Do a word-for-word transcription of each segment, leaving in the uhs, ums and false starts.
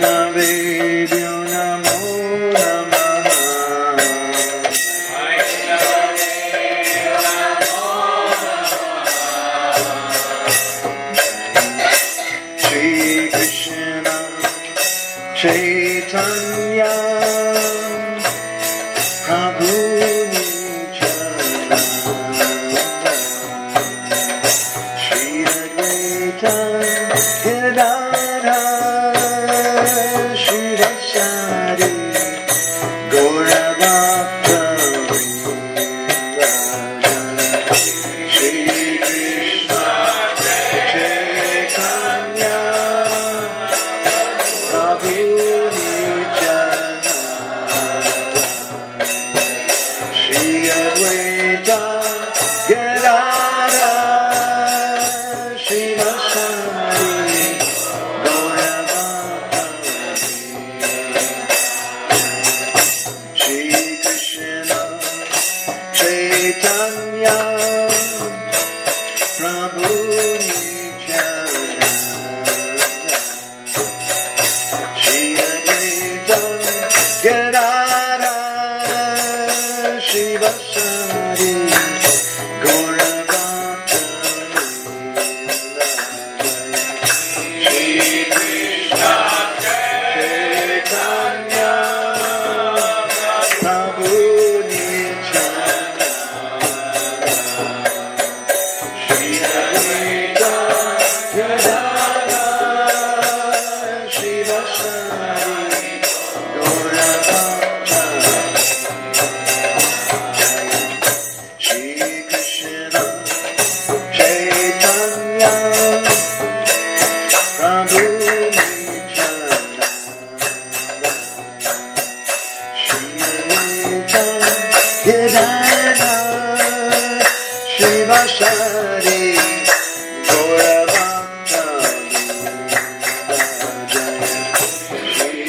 Vaishnavebhyo Namo Namaha. Shri Krishna Chaitanya Prabhu Nityananda Shri Advaita Gadadhara Shri Vasari Gaurabhakta Vrinda. Shri Krishna Chaitanya Prabhu Nityananda Shri Advaita Gadadhara Shri Vasari Gaurabhakta Shri Krishna Chaitanya Prabhu Nityananda Shri Advaita Gadadhara Shri Vasari Gaurabhakta Shri Krishna Chaitanya Prabhu Nityananda Shri Advaita Gadadhara Shri Vasari Gaurabhakta Shri Krishna Chaitanya Prabhu Nityananda Shri Advaita Gadadhara Shri Vasari Gaurabhakta Shri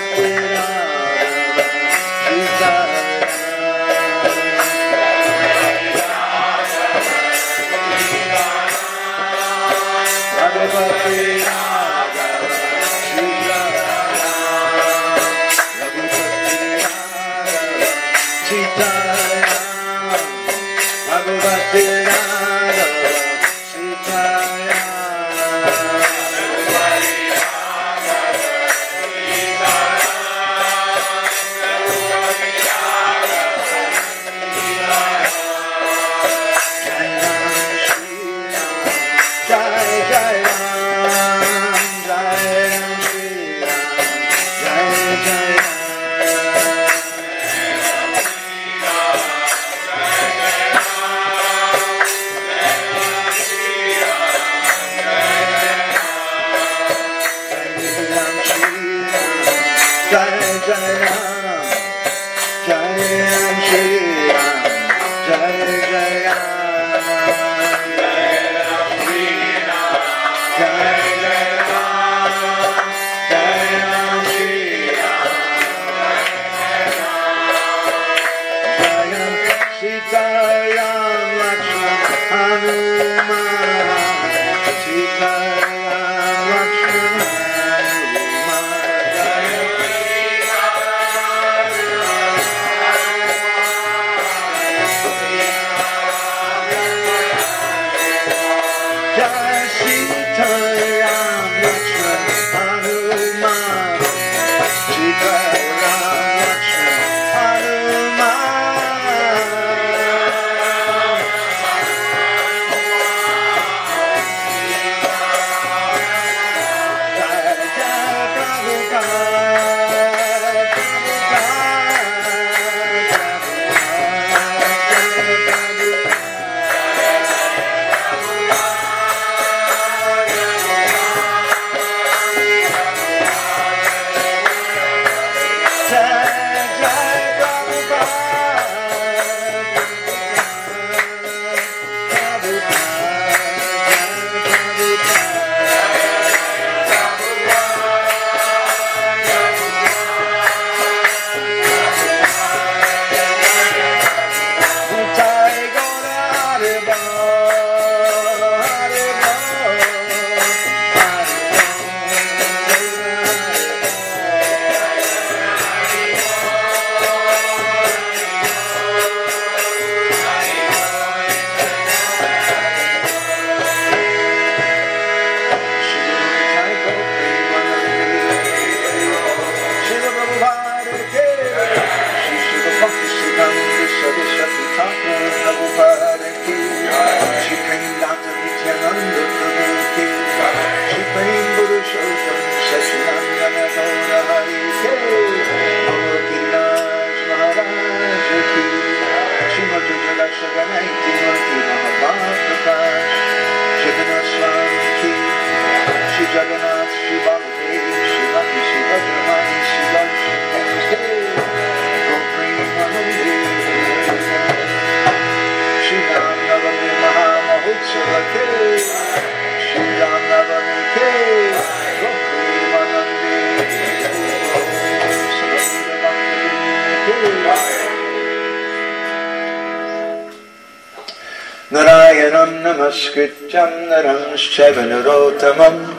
Narayanam namaskrityam naram shaivanarottamam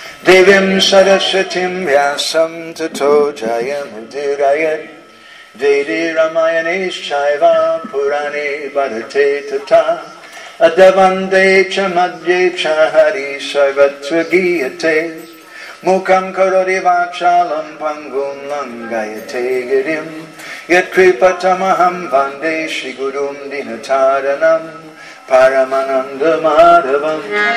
Devim saraswatim vyasam tato jayamudirayan Vedi ramayanesh chaiva purane bharate tata Adavande cha madhye cha hari sarvatra giyate Mukam karori vachalam pangum langayate girim Yat kripatamaham vande shri gurum dinataranam Paramananda Madhavam.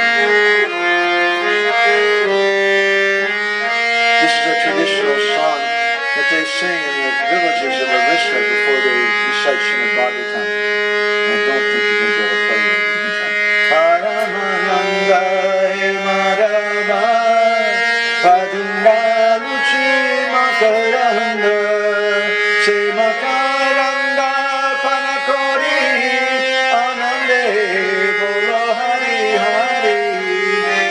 This is a traditional song that they sing in the villages of Orissa before they recite Srimad Bhagavatam. I don't think you're going to be able to play it in the time. Paramananda Madhava Padunga Luchi Makaranda Se Makaranda Panakori Anande Bolo Hari Hari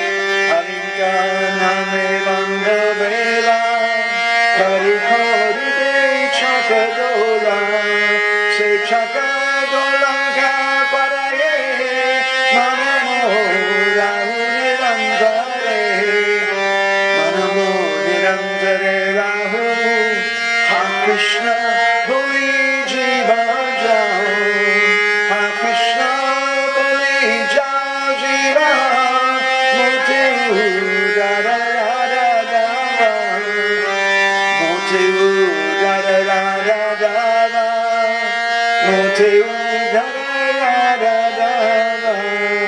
da da da da da. Moteu da da da da da da. Moteu da da da da da.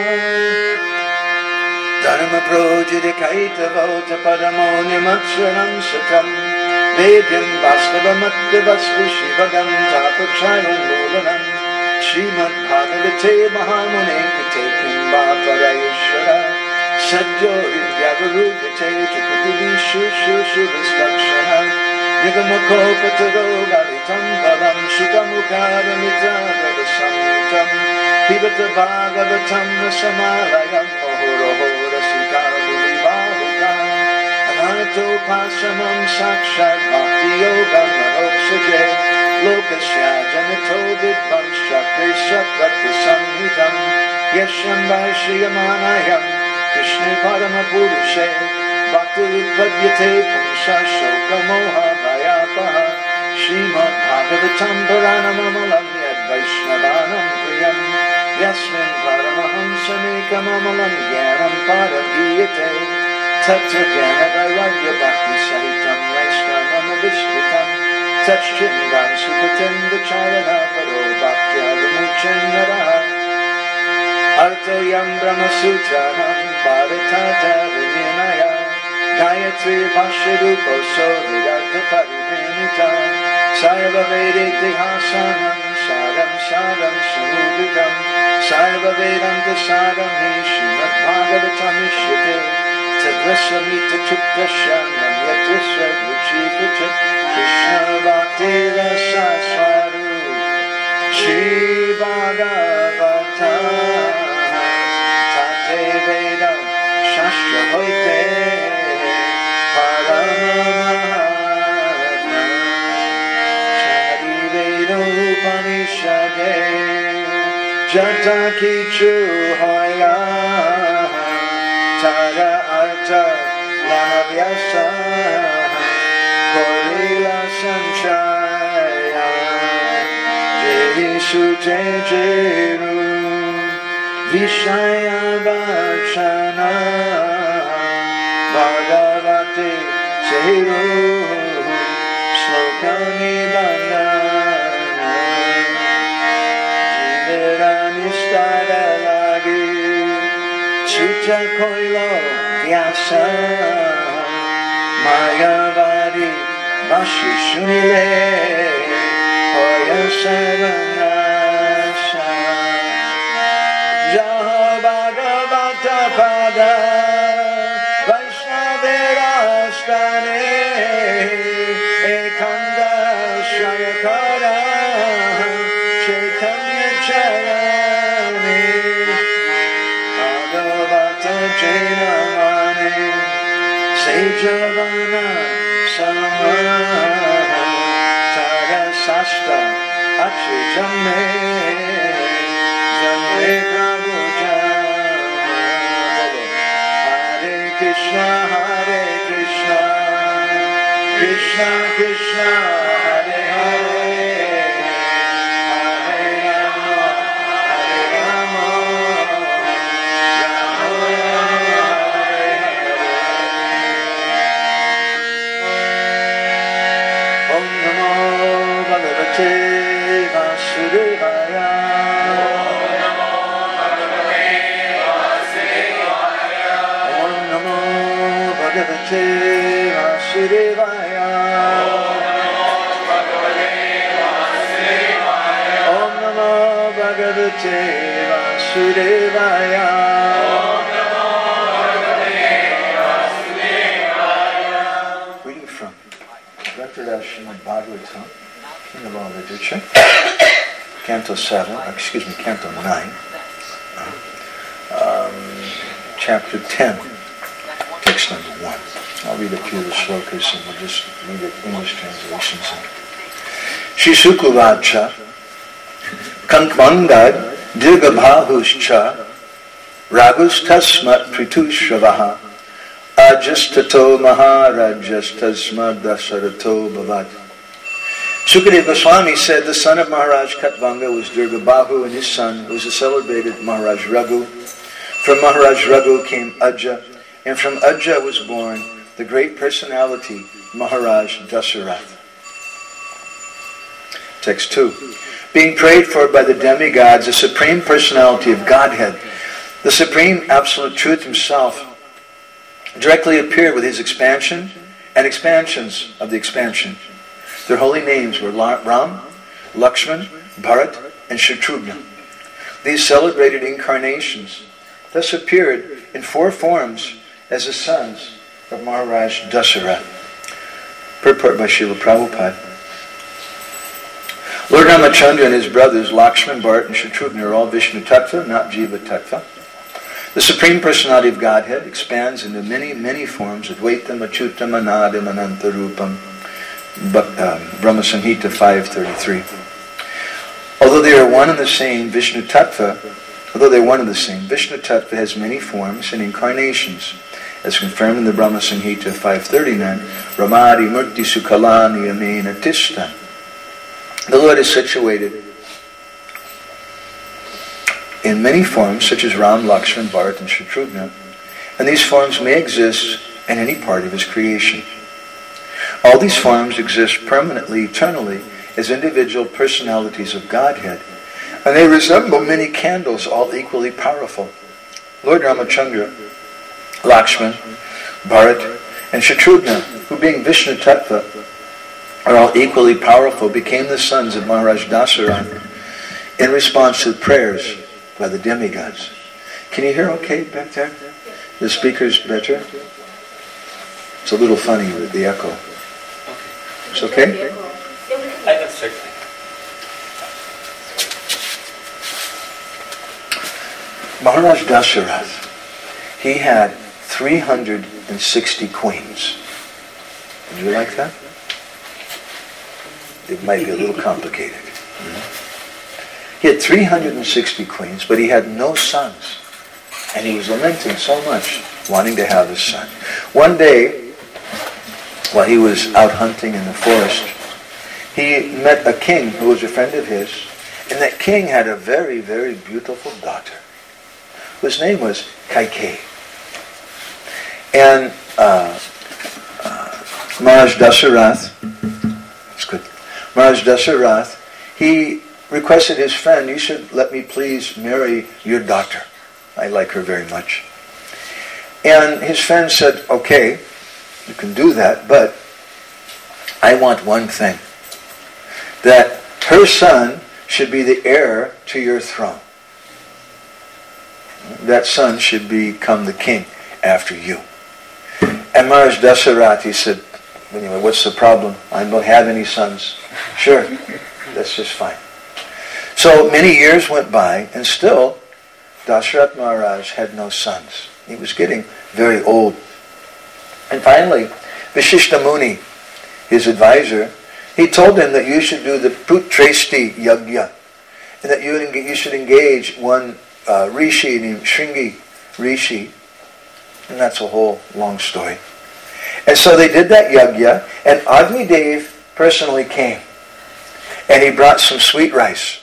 Dharma projita kaita vauta paramoni matsuram satam. Vedyam vastava matta vastu shivagam tapachayam mulanam. Srimad Bhagavate Mahamune Kate Kimba Parayashara Sadyo Vidyavarudate Chakutudi Shushu Shubhistakshana Nigamakopataro Galitam Param Shukamukaramita Samtam Pibata Bhagavatam Samalayam Mohorohora Sikamuli Bahukam Anato Pasamam Sakshat Bhakti Yogam Manoksaje Lokasya Janato Vidvam Shakri Shakvati Samhitam Yasham Vaishiyamanayam Krishna Parama Purushe Bhakti-Rupadyate Pumsa Shoka Moha Vayapaha Srimad Bhagavatam Paranamamalam Yad Vaishnavanam Priyam Yasmin Paramahamsamekam-amalam Gyanam Paragiyate Tattva Gyana Vairagya Bhakti Sahitam Vaishnavam Avishvitam Tachchindan Supatinda Charana Paro Bhaktya Vimuchinara Arto Yam Brahma Sutranam Bharatata Vinaya Gayatri Vashirupo Sovidartha Parivinita Sarva Vediti Hasanam Sadam Sadam Samudritam Sarva Vedanta Sadam Hi Srimad Bhagavatam Ishyate Tadvasamita Chitrasya Namyatrasya Ruchikachat Krishna Bhakti Rasa Swaru Shri Bhagavatam Tate Vedam Shastra Hoite Paramamahatma Chari Vedo Upanishade Jata Kichu Hoya Tara Arta Lanavyasa Korila Sanchaya Jesu Tejeru Vishaya Vachana Bhagavate Seru Slokani Bandana Jiveranistara Lagi Sutta Koilo Vyasa Mayavadi Bashi Shunile Hoya Savanasa Jaha Bhagavata Pada Vaishnavirastane Ekanda Shayakara Chaitanya Charani Bhagavata Jainamani Sejavana Samana Tara Sasta Achi Jamme Jamme Prabhu Jama Hare Krishna Hare Krishna Krishna Krishna Hare Hare Hare Rama Hare Rama Rama Hare Hare Om Namo Bhagavate Vasudevaya Om Namo Bhagavate Vasudevaya Om Namo Bhagavate Vasudevaya Reading from Director Srimad Bhagavatam, King of all literature, Canto seven, excuse me, Canto nine, um, Chapter ten, text number one. I'll read a few of the slokas and we'll just read the English translations. Shri Sukuvacha, Kankvangad, Dirgabhahuscha, Ragus Tasmat Pritushravaha, Ajastato Maharajastasmad Dasarato Bhavat. Sukadeva Goswami said the son of Maharaj Katvanga was Dirgabahu and his son was the celebrated Maharaj Raghu. From Maharaj Raghu came Aja, And from Ajja was born the great personality, Maharaj Dasarath. Text two. Being prayed for by the demigods, the Supreme Personality of Godhead, the Supreme Absolute Truth Himself, directly appeared with His expansion and expansions of the expansion. Their holy names were Ram, Lakshman, Bharat, and Shatrughna. These celebrated incarnations thus appeared in four forms as the sons of Maharaj Dasarath. Purport by Srila Prabhupada. Lord Ramachandra and his brothers, Lakshman, Bharat, and Shatrughna, are all Vishnu Tattva, not Jiva Tattva. The Supreme Personality of Godhead expands into many, many forms, Advaitam, Achyutam, Anadam, Anantarupam, Brahma Samhita five thirty-three. Although they are one and the same, Vishnu Tattva, although they are one and the same, Vishnu Tattva has many forms and incarnations, as confirmed in the Brahma Samhita five thirty-nine, Ramadi Murti Sukhalani Amena Tishta. The Lord is situated in many forms, such as Ram, Lakshman, Bharat, and Shatrughna, and these forms may exist in any part of His creation. All these forms exist permanently, eternally, as individual personalities of Godhead, and they resemble many candles, all equally powerful. Lord Ramachandra, Lakshman, Bharat, and Shatrughna, who being Vishnu Tattva, are all equally powerful, became the sons of Maharaj Dasarath in response to prayers by the demigods. Can you hear okay back there? The speaker's better? It's a little funny with the echo. It's okay? I can start. Maharaj Dasarath, he had three hundred sixty queens. Would you like that? It might be a little complicated. Mm-hmm. He had three hundred sixty queens, but he had no sons. And he was lamenting so much, wanting to have a son. One day, while he was out hunting in the forest, he met a king who was a friend of his, and that king had a very, very beautiful daughter, whose name was Kaikeyi. And uh, uh, Maharaj Dasarath, that's good, Maharaj Dasarath, he requested his friend, you should let me please marry your daughter. I like her very much. And his friend said, okay, you can do that, but I want one thing. That her son should be the heir to your throne. That son should become the king after you. And Maharaj Dasarath, he said, anyway, what's the problem? I don't have any sons. Sure, that's just fine. So many years went by, and still Dasarath Maharaj had no sons. He was getting very old. And finally, Vashishta Muni, his advisor, he told him that you should do the Putresti Yagya, and that you, you should engage one uh, Rishi named Shringi Rishi. And that's a whole long story. And so they did that Yagya, and Agni Dev personally came. And he brought some sweet rice.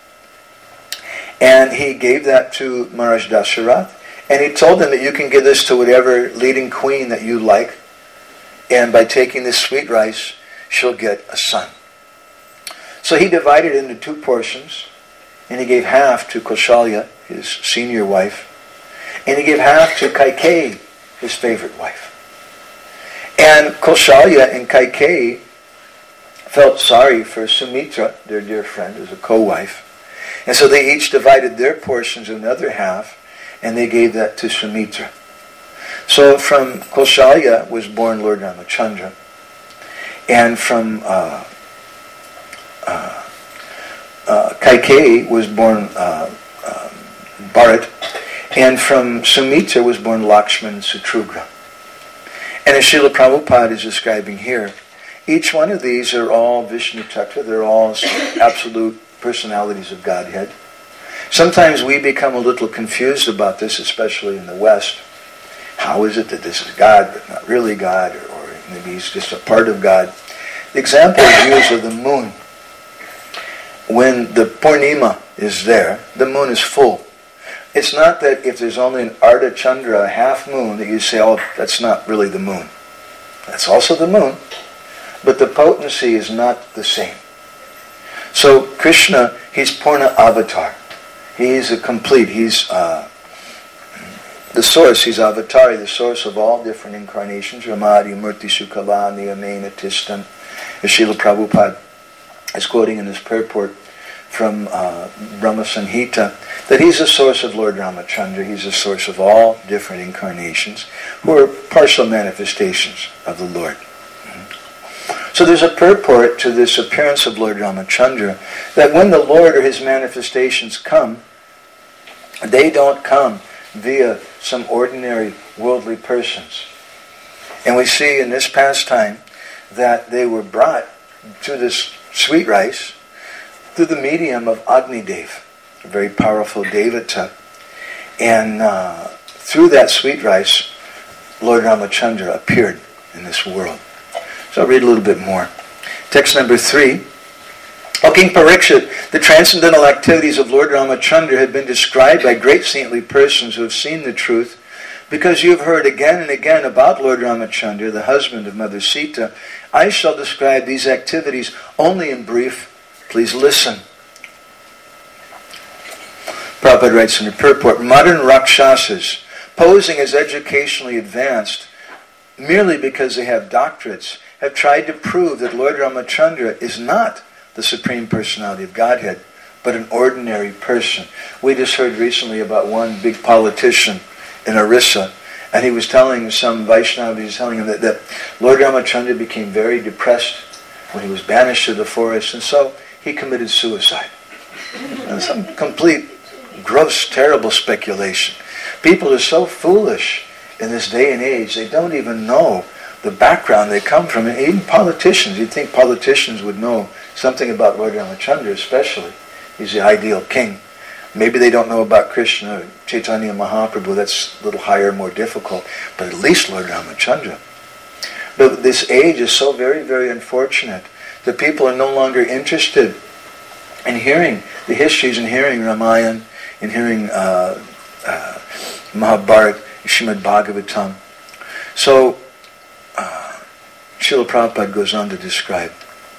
And he gave that to Maharaj Dasarath. And he told them that you can give this to whatever leading queen that you like. And by taking this sweet rice, she'll get a son. So he divided it into two portions. And he gave half to Kaushalya, his senior wife. And he gave half to Kaikeyi, his favorite wife. And Kaushalya and Kaikeyi felt sorry for Sumitra, their dear friend, as a co-wife. And so they each divided their portions of another half, and they gave that to Sumitra. So from Kaushalya was born Lord Ramachandra. And from uh, uh, uh, Kaikeyi was born uh, uh, Bharat. And from Sumitra was born Lakshman and Shatrughna. And as Srila Prabhupada is describing here, each one of these are all Vishnu Tattva. They're all absolute personalities of Godhead. Sometimes we become a little confused about this, especially in the West. How is it that this is God, but not really God, or, or maybe he's just a part of God? The example is used of the moon. When the Purnima is there, the moon is full. It's not that if there's only an Ardha Chandra, a half moon, that you say, oh, that's not really the moon. That's also the moon, but the potency is not the same. So Krishna, he's Purna Avatar. He's a complete, he's uh, the source, he's Avatari, the source of all different incarnations. Ramadi, Murti, Sukala, Niyamena, Tistan. As Srila Prabhupada is quoting in his purport from uh, Brahma Samhita, that he's the source of Lord Ramachandra, he's the source of all different incarnations, who are partial manifestations of the Lord. So there's a purport to this appearance of Lord Ramachandra, that when the Lord or his manifestations come, they don't come via some ordinary worldly persons. And we see in this pastime that they were brought to this sweet rice through the medium of Agni Dev, a very powerful Devata. And uh, through that sweet rice, Lord Ramachandra appeared in this world. So I'll read a little bit more. Text number three. O King Parikshit, the transcendental activities of Lord Ramachandra have been described by great saintly persons who have seen the truth. Because you have heard again and again about Lord Ramachandra, the husband of Mother Sita, I shall describe these activities only in brief. Please listen. Prabhupada writes in the purport, modern Rakshasas, posing as educationally advanced merely because they have doctorates, have tried to prove that Lord Ramachandra is not the Supreme Personality of Godhead, but an ordinary person. We just heard recently about one big politician in Orissa, and he was telling some Vaishnava, he was telling him that, that Lord Ramachandra became very depressed when he was banished to the forest, and so he committed suicide. And some complete, gross, terrible speculation. People are so foolish in this day and age, they don't even know the background they come from. And even politicians, you'd think politicians would know something about Lord Ramachandra especially. He's the ideal king. Maybe they don't know about Krishna, Chaitanya Mahaprabhu, that's a little higher, more difficult, but at least Lord Ramachandra. But this age is so very, very unfortunate that people are no longer interested in hearing the histories, in hearing Ramayana, in hearing uh, uh, Mahabharata, Srimad Bhagavatam. So, uh, Srila Prabhupada goes on to describe.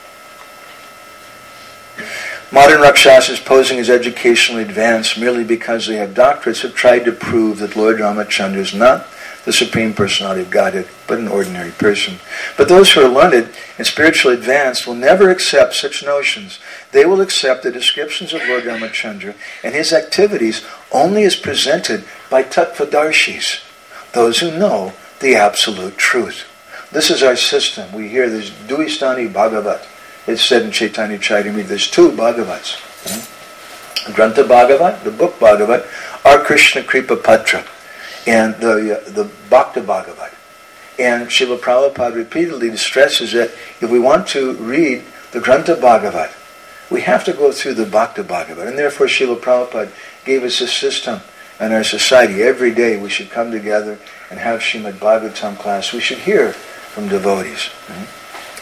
Modern Rakshasas, posing as educationally advanced merely because they have doctorates, have tried to prove that Lord Ramachandra is not the Supreme Personality of Godhead, but an ordinary person. But those who are learned and spiritually advanced will never accept such notions. They will accept the descriptions of Lord Ramachandra and his activities only as presented by Tattvadarshis, those who know the absolute truth. This is our system. We hear this Duistani Bhagavat. It's said in Chaitanya Charitamrita, there's two Bhagavats. Hmm? Grantha Bhagavat, the book Bhagavat, are Krishna Kripa Patra, and the uh, the Bhakta Bhagavat. And Srila Prabhupada repeatedly stresses that if we want to read the Grantha Bhagavat, we have to go through the Bhakta Bhagavat. And therefore Srila Prabhupada gave us a system in our society. Every day we should come together and have Srimad Bhagavatam class. We should hear from devotees. Hmm?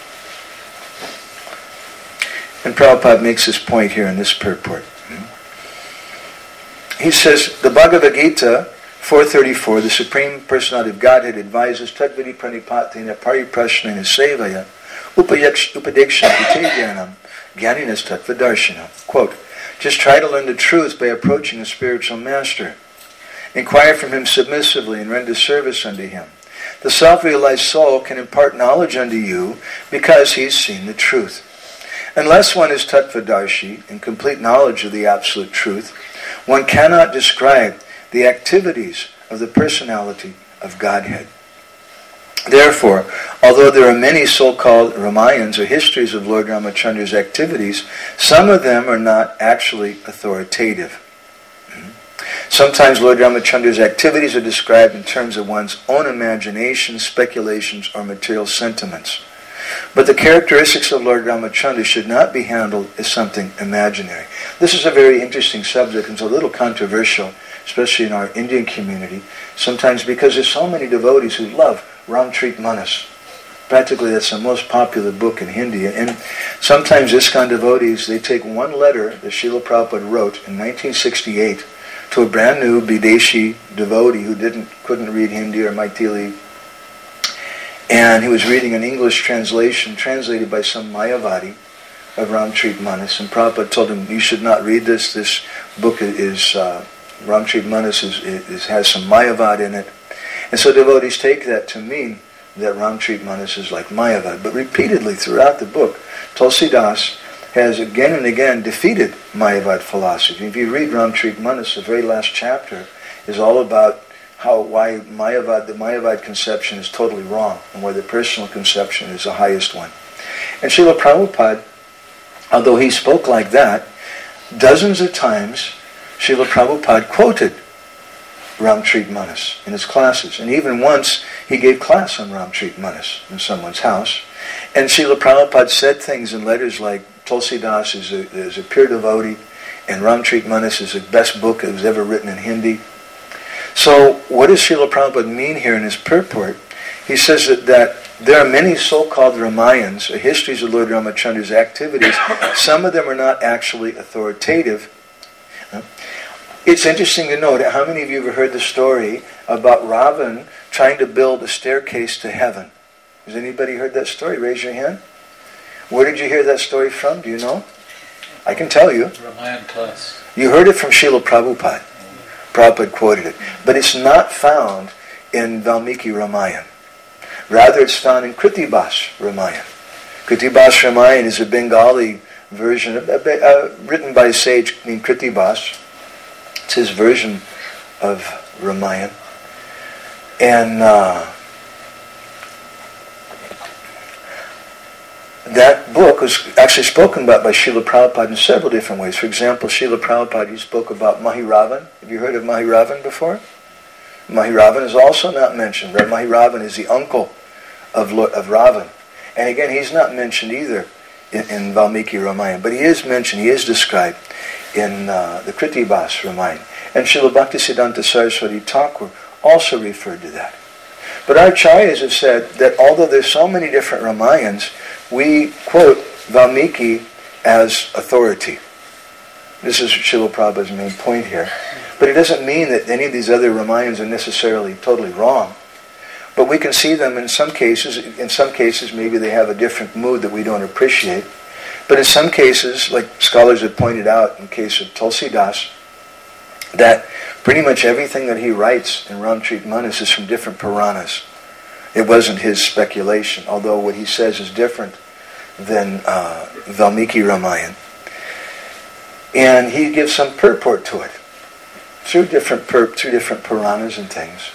And Prabhupada makes this point here in this purport. He says, the Bhagavad Gita, four thirty-four, the Supreme Personality of Godhead advises Tadvidi Pranipatina Pariprashnena Sevaya Upadekshana Vitedyanam Gyaninas Tattvadarshina. Quote, just try to learn the truth by approaching a spiritual master. Inquire from him submissively and render service unto him. The self-realized soul can impart knowledge unto you because he's seen the truth. Unless one is Tattvadarshi, in complete knowledge of the absolute truth, one cannot describe the activities of the personality of Godhead. Therefore, although there are many so-called Ramayans or histories of Lord Ramachandra's activities, some of them are not actually authoritative. Sometimes Lord Ramachandra's activities are described in terms of one's own imagination, speculations, or material sentiments. But the characteristics of Lord Ramachandra should not be handled as something imaginary. This is a very interesting subject and it's a little controversial, especially in our Indian community, sometimes because there's so many devotees who love Ramcharit Manas. Practically that's the most popular book in Hindi. And sometimes ISKCON devotees, they take one letter that Srila Prabhupada wrote in nineteen sixty-eight to a brand new Bideshi devotee who didn't couldn't read Hindi or Maithili. And he was reading an English translation translated by some Mayavadi of Ramcharit Manas. And Prabhupada told him, you should not read this. This book is, uh, Ramcharit Manas is, is, has some Mayavad in it. And so devotees take that to mean that Ramcharit Manas is like Mayavad. But repeatedly throughout the book, Tulsidas has again and again defeated Mayavad philosophy. If you read Ramcharit Manas, the very last chapter is all about how why Mayavad, the Mayavad conception is totally wrong, and why the personal conception is the highest one. And Srila Prabhupada, although he spoke like that, dozens of times Srila Prabhupada quoted Ramcharit Manas in his classes. And even once he gave class on Ramcharit Manas in someone's house. And Srila Prabhupada said things in letters like, Tulsidas is a, is a pure devotee, and Ramcharit Manas is the best book that was ever written in Hindi. So what does Srila Prabhupada mean here in his purport? He says that, that there are many so-called Ramayans, or histories of Lord Ramachandra's activities. Some of them are not actually authoritative. It's interesting to note, how many of you have heard the story about Ravan trying to build a staircase to heaven? Has anybody heard that story? Raise your hand. Where did you hear that story from? Do you know? I can tell you. Ramayan class. You heard it from Srila Prabhupada. Prabhupada quoted it. But it's not found in Valmiki Ramayan. Rather, it's found in Kritibas Ramayan. Kritibas Ramayan is a Bengali version, of, uh, uh, written by a sage named Kritibas. It's his version of Ramayan. And uh, that book was actually spoken about by Srila Prabhupada in several different ways. For example, Srila Prabhupada, he spoke about Mahiravan. Have you heard of Mahiravan before? Mahiravan is also not mentioned. Right? Mahiravan is the uncle of, Lord, of Ravan. And again, he's not mentioned either in, in Valmiki Ramayan. But he is mentioned, he is described in uh, the Kritibas Ramayan. And Srila Bhaktisiddhanta Saraswati Thakur also referred to that. But our acharyas have said that although there's so many different Ramayans, we quote Valmiki as authority. This is Srila Prabhupada's main point here. But it doesn't mean that any of these other Ramayans are necessarily totally wrong. But we can see them in some cases. In some cases, maybe they have a different mood that we don't appreciate. But in some cases, like scholars have pointed out in the case of Tulsidas, that pretty much everything that he writes in Ramcharit Manas is from different Puranas. It wasn't his speculation, although what he says is different than uh, Valmiki Ramayan. And he gives some purport to it through different pur- through different Puranas and things.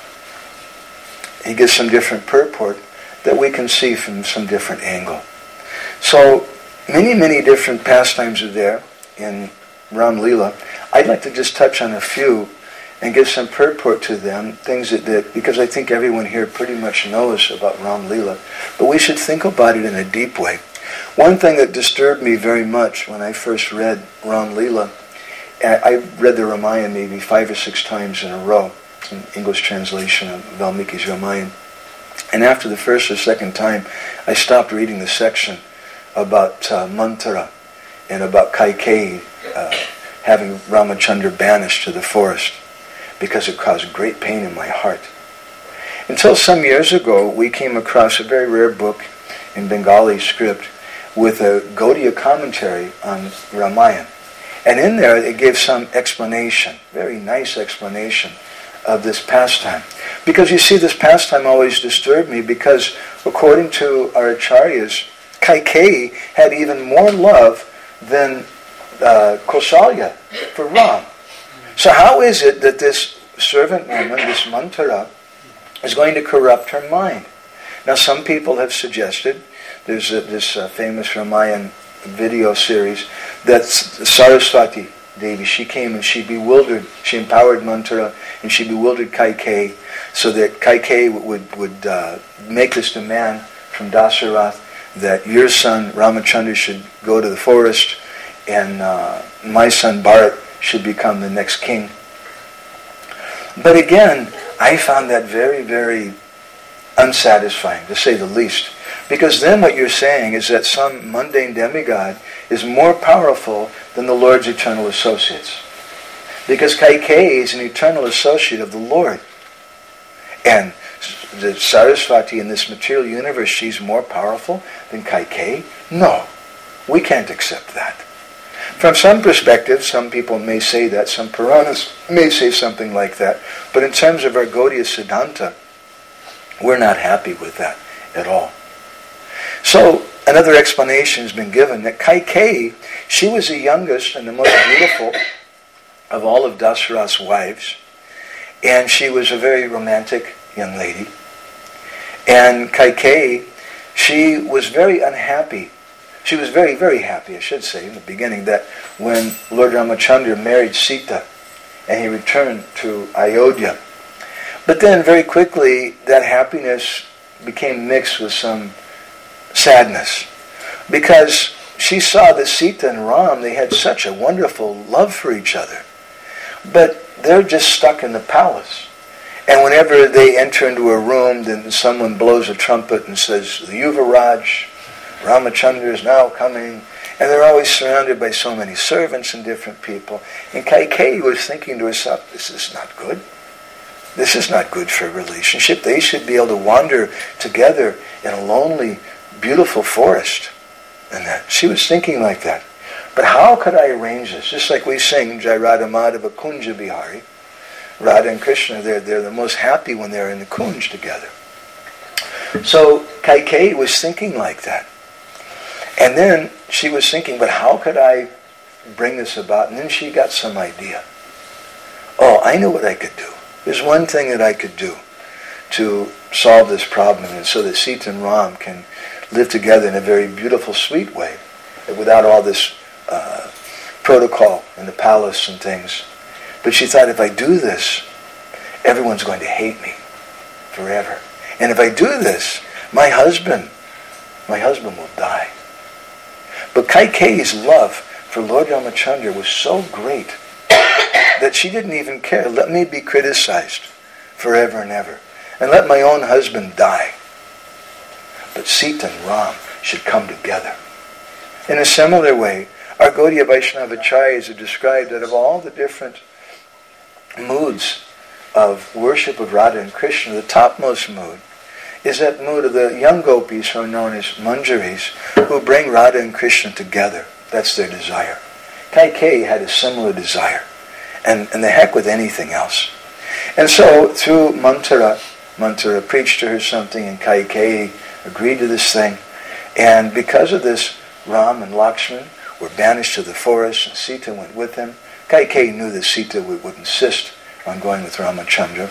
He gives some different purport that we can see from some different angle. So many, many different pastimes are there in Ram Leela. I'd like to just touch on a few and give some purport to them, things that, that, because I think everyone here pretty much knows about Ram Leela, but we should think about it in a deep way. One thing that disturbed me very much when I first read Ram Leela, I read the Ramayana maybe five or six times in a row, it's an English translation of Valmiki's Ramayana, and after the first or second time, I stopped reading the section about uh, Manthara and about Kaikeyi uh, having Ramachandra banished to the forest, because it caused great pain in my heart. Until some years ago, we came across a very rare book in Bengali script with a Gaudiya commentary on Ramayana. And in there, it gave some explanation, very nice explanation of this pastime. Because you see, this pastime always disturbed me, because according to our acharyas, Kaikeyi had even more love than uh, Kausalya for Ram. So how is it that this servant woman, this Manthara, is going to corrupt her mind? Now some people have suggested, there's a, this uh, famous Ramayan video series, that Saraswati Devi, she came and she bewildered, she empowered Manthara and she bewildered Kaikeyi, so that Kaikeyi would, would uh, make this demand from Dasarath that your son Ramachandra should go to the forest and uh, my son Bharat should become the next king. But again, I found that very, very unsatisfying, to say the least. Because then what you're saying is that some mundane demigod is more powerful than the Lord's eternal associates. Because Kaikeyi is an eternal associate of the Lord. And the Saraswati in this material universe, she's more powerful than Kaikeyi? No. We can't accept that. From some perspectives, some people may say that, some Puranas may say something like that, but in terms of our Gaudiya Siddhanta, we're not happy with that at all. So, another explanation has been given that Kaikeyi, she was the youngest and the most beautiful of all of Dasarath's wives, and she was a very romantic young lady. And Kaikeyi, she was very unhappy. She was very, very happy, I should say, in the beginning, that when Lord Ramachandra married Sita and he returned to Ayodhya. But then very quickly that happiness became mixed with some sadness, because she saw that Sita and Ram, they had such a wonderful love for each other, but they're just stuck in the palace. And whenever they enter into a room, then someone blows a trumpet and says, the Yuvaraj, Ramachandra is now coming, and they're always surrounded by so many servants and different people. And Kaikeyi was thinking to herself, this is not good. This is not good for a relationship. They should be able to wander together in a lonely, beautiful forest. And that she was thinking like that. But how could I arrange this? Just like we sing Jai Radha Madhava Kunja Bihari. Radha and Krishna, they're, they're the most happy when they're in the Kunj together. So Kaikeyi was thinking like that. And then she was thinking, but how could I bring this about? And then she got some idea. Oh, I know what I could do. There's one thing that I could do to solve this problem, and so that Sita and Ram can live together in a very beautiful, sweet way, without all this uh, protocol in the palace and things. But she thought, if I do this, everyone's going to hate me forever. And if I do this, my husband, my husband will die. But Kaikeyi's love for Lord Ramachandra was so great that she didn't even care. Let me be criticized forever and ever, and let my own husband die. But Sita and Ram should come together. In a similar way, our Gaudiya Vaishnava Acharyas have described that of all the different moods of worship of Radha and Krishna, the topmost mood is that mood of the young gopis who are known as manjaris, who bring Radha and Krishna together. That's their desire. Kaikeyi had a similar desire. And, and the heck with anything else. And so, through Manthara, Manthara preached to her something, and Kaikeyi agreed to this thing. And because of this, Ram and Lakshman were banished to the forest, and Sita went with them. Kaikeyi knew that Sita would, would insist on going with Ramachandra.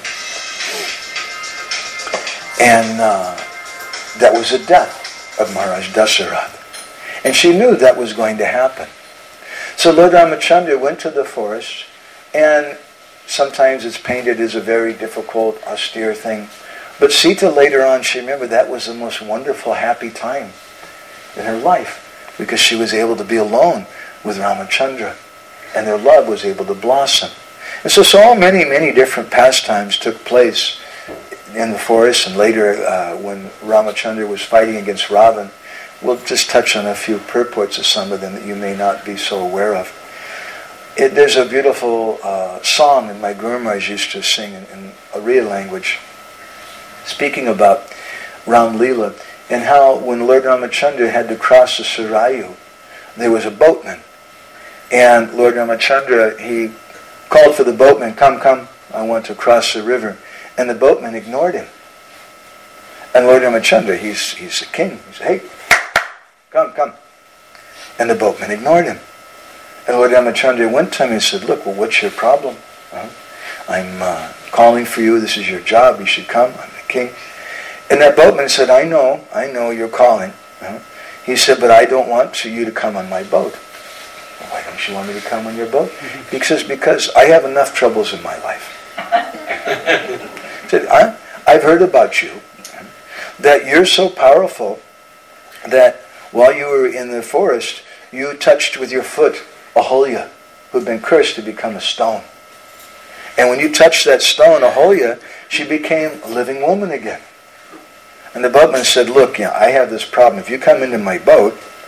And uh, that was the death of Maharaj Dasarath. And she knew that was going to happen. So Lord Ramachandra went to the forest, and sometimes it's painted as a very difficult, austere thing. But Sita later on, she remembered that was the most wonderful, happy time in her life, because she was able to be alone with Ramachandra, and their love was able to blossom. And so, so many, many different pastimes took place in the forest, and later uh, when Ramachandra was fighting against Ravan. We'll just touch on a few purports of some of them that you may not be so aware of. It, there's a beautiful uh, song that my Guru Maharaj used to sing in, in Oriya language, speaking about Ram Leela, and how when Lord Ramachandra had to cross the Sarayu, there was a boatman. And Lord Ramachandra, he called for the boatman, come, come, I want to cross the river. And the boatman ignored him. And Lord Ramachandra, he's, he's a king. He said, hey, come, come. And the boatman ignored him. And Lord Ramachandra went to him and said, look, well, what's your problem? Uh, I'm uh, calling for you. This is your job. You should come. I'm the king. And that boatman said, I know. I know you're calling. Uh, he said, but I don't want to, you to come on my boat. Well, why don't you want me to come on your boat? Mm-hmm. Because, because I have enough troubles in my life. He said, I, I've heard about you, that you're so powerful that while you were in the forest, you touched with your foot Aholya, who had been cursed to become a stone. And when you touched that stone, Aholya, she became a living woman again. And the boatman said, look, you know, I have this problem. If you come into my boat,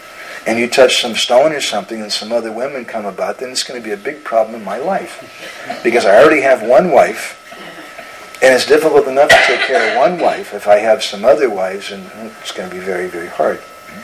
and you touch some stone or something and some other women come about, then it's going to be a big problem in my life. Because I already have one wife, and it's difficult enough to take care of one wife. If I have some other wives, and it's going to be very, very hard.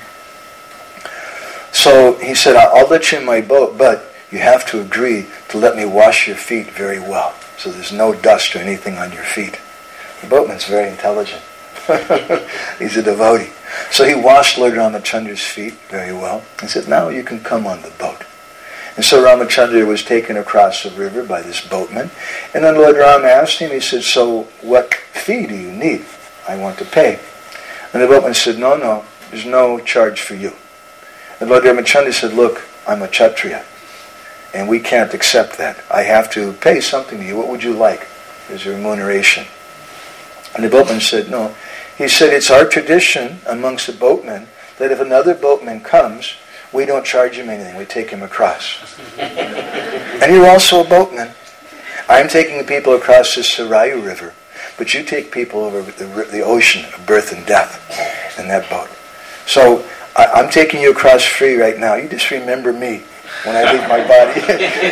So he said, I'll let you in my boat, but you have to agree to let me wash your feet very well, so there's no dust or anything on your feet. The boatman's very intelligent. He's a devotee. So he washed Lord Ramachandra's feet very well. He said, now you can come on the boat. And so Ramachandra was taken across the river by this boatman. And then Lord Ram asked him, he said, so what fee do you need? I want to pay. And the boatman said, no, no, there's no charge for you. And Lord Ramachandra said, look, I'm a Kshatriya, and we can't accept that. I have to pay something to you. What would you like as a remuneration? And the boatman said, no. He said, it's our tradition amongst the boatmen that if another boatman comes, we don't charge him anything. We take him across. And you're also a boatman. I'm taking the people across the Sarayu River, but you take people over the, the ocean of birth and death in that boat. So I, I'm taking you across free right now. You just remember me when I leave my body.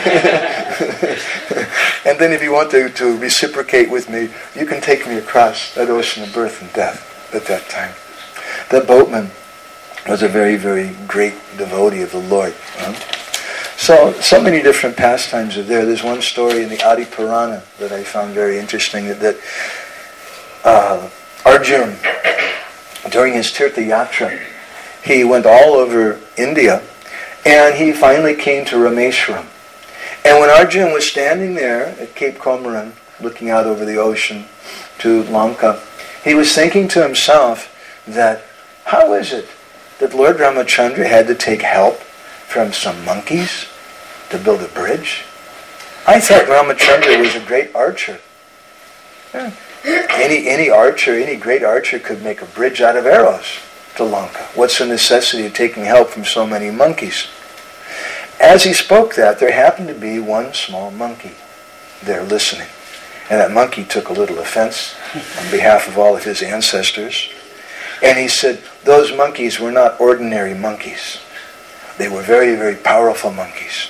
And then if you want to, to reciprocate with me, you can take me across that ocean of birth and death at that time. That boatman was a very, very great devotee of the Lord. Huh? So, so many different pastimes are there. There's one story in the Adi Purana that I found very interesting, that, that uh, Arjuna, during his Tirtha Yatra, he went all over India, and he finally came to Rameshwaram. And when Arjuna was standing there at Cape Comorin, looking out over the ocean to Lanka, he was thinking to himself that, how is it that Lord Ramachandra had to take help from some monkeys to build a bridge? I thought Ramachandra was a great archer. Yeah. Any, any archer, any great archer could make a bridge out of arrows to Lanka. What's the necessity of taking help from so many monkeys? As he spoke that, there happened to be one small monkey there listening. And that monkey took a little offense on behalf of all of his ancestors. And he said, those monkeys were not ordinary monkeys. They were very, very powerful monkeys.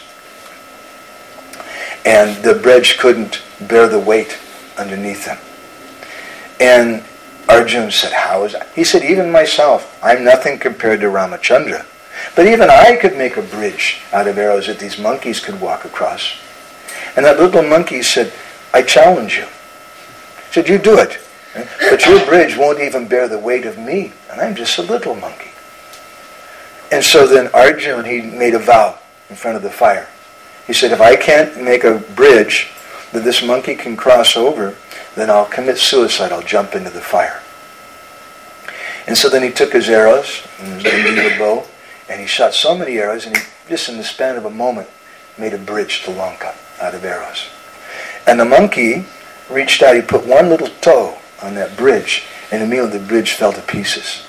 And the bridge couldn't bear the weight underneath them. And Arjuna said, how is that? He said, even myself, I'm nothing compared to Ramachandra. But even I could make a bridge out of arrows that these monkeys could walk across. And that little monkey said, I challenge you. He said, you do it. But your bridge won't even bear the weight of me. And I'm just a little monkey. And so then Arjuna, he made a vow in front of the fire. He said, if I can't make a bridge that this monkey can cross over, then I'll commit suicide. I'll jump into the fire. And so then he took his arrows and the bow, and he shot so many arrows, and he, just in the span of a moment, made a bridge to Lanka out of arrows. And the monkey reached out, he put one little toe on that bridge, and immediately the bridge fell to pieces.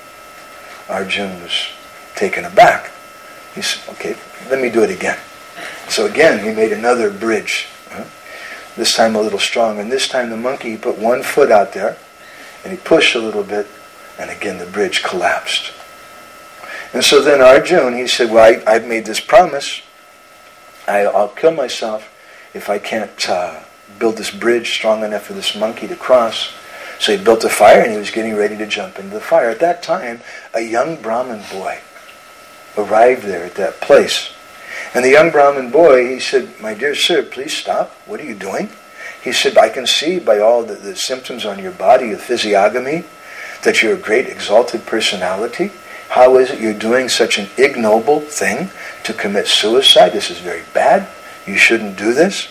Arjuna was taken aback. He said, okay, let me do it again. So again, he made another bridge, huh? This time a little stronger. And this time the monkey, he put one foot out there, and he pushed a little bit, and again the bridge collapsed. And so then Arjuna, he said, well, I, I've made this promise. I, I'll kill myself if I can't uh, build this bridge strong enough for this monkey to cross. So he built a fire, and he was getting ready to jump into the fire. At that time, a young Brahmin boy arrived there at that place. And the young Brahmin boy, he said, my dear sir, please stop. What are you doing? He said, I can see by all the, the symptoms on your body, of physiognomy, that you're a great exalted personality. How is it you're doing such an ignoble thing to commit suicide? This is very bad. You shouldn't do this.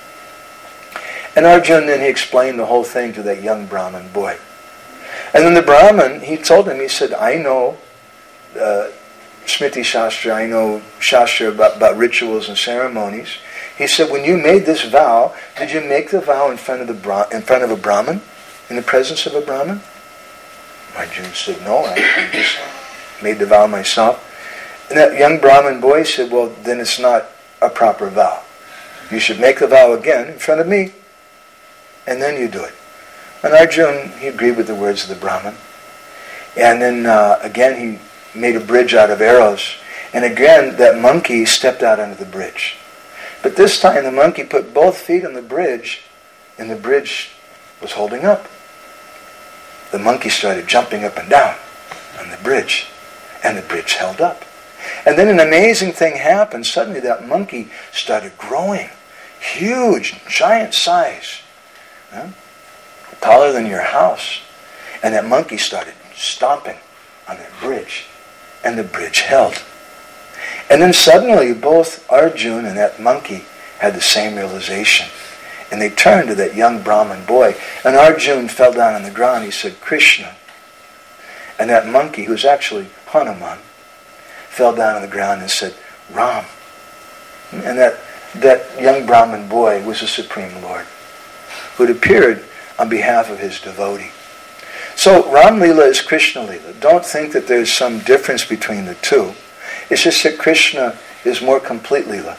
And Arjuna, then he explained the whole thing to that young Brahmin boy. And then the Brahmin, he told him, he said, I know uh, Smriti Shastra, I know Shastra about, about rituals and ceremonies. He said, when you made this vow, did you make the vow in front of the Bra- in front of a Brahmin? In the presence of a Brahmin? Arjuna said, no, I, I just made the vow myself. And that young Brahmin boy said, well, then it's not a proper vow. You should make the vow again in front of me, and then you do it. And Arjuna, he agreed with the words of the Brahmin. And then uh, again he made a bridge out of arrows. And again, that monkey stepped out onto the bridge. But this time the monkey put both feet on the bridge, and the bridge was holding up. The monkey started jumping up and down on the bridge, and the bridge held up. And then an amazing thing happened. Suddenly that monkey started growing. Huge, giant size. Huh? Taller than your house. And that monkey started stomping on that bridge. And the bridge held. And then suddenly both Arjuna and that monkey had the same realization. And they turned to that young Brahmin boy. And Arjuna fell down on the ground. He said, Krishna. And that monkey, who's actually Hanuman, fell down on the ground and said, Ram. And that, that young Brahmin boy was the Supreme Lord, who had appeared on behalf of his devotee. So Ram Lila is Krishna Lila. Don't think that there's some difference between the two. It's just that Krishna is more complete Lila.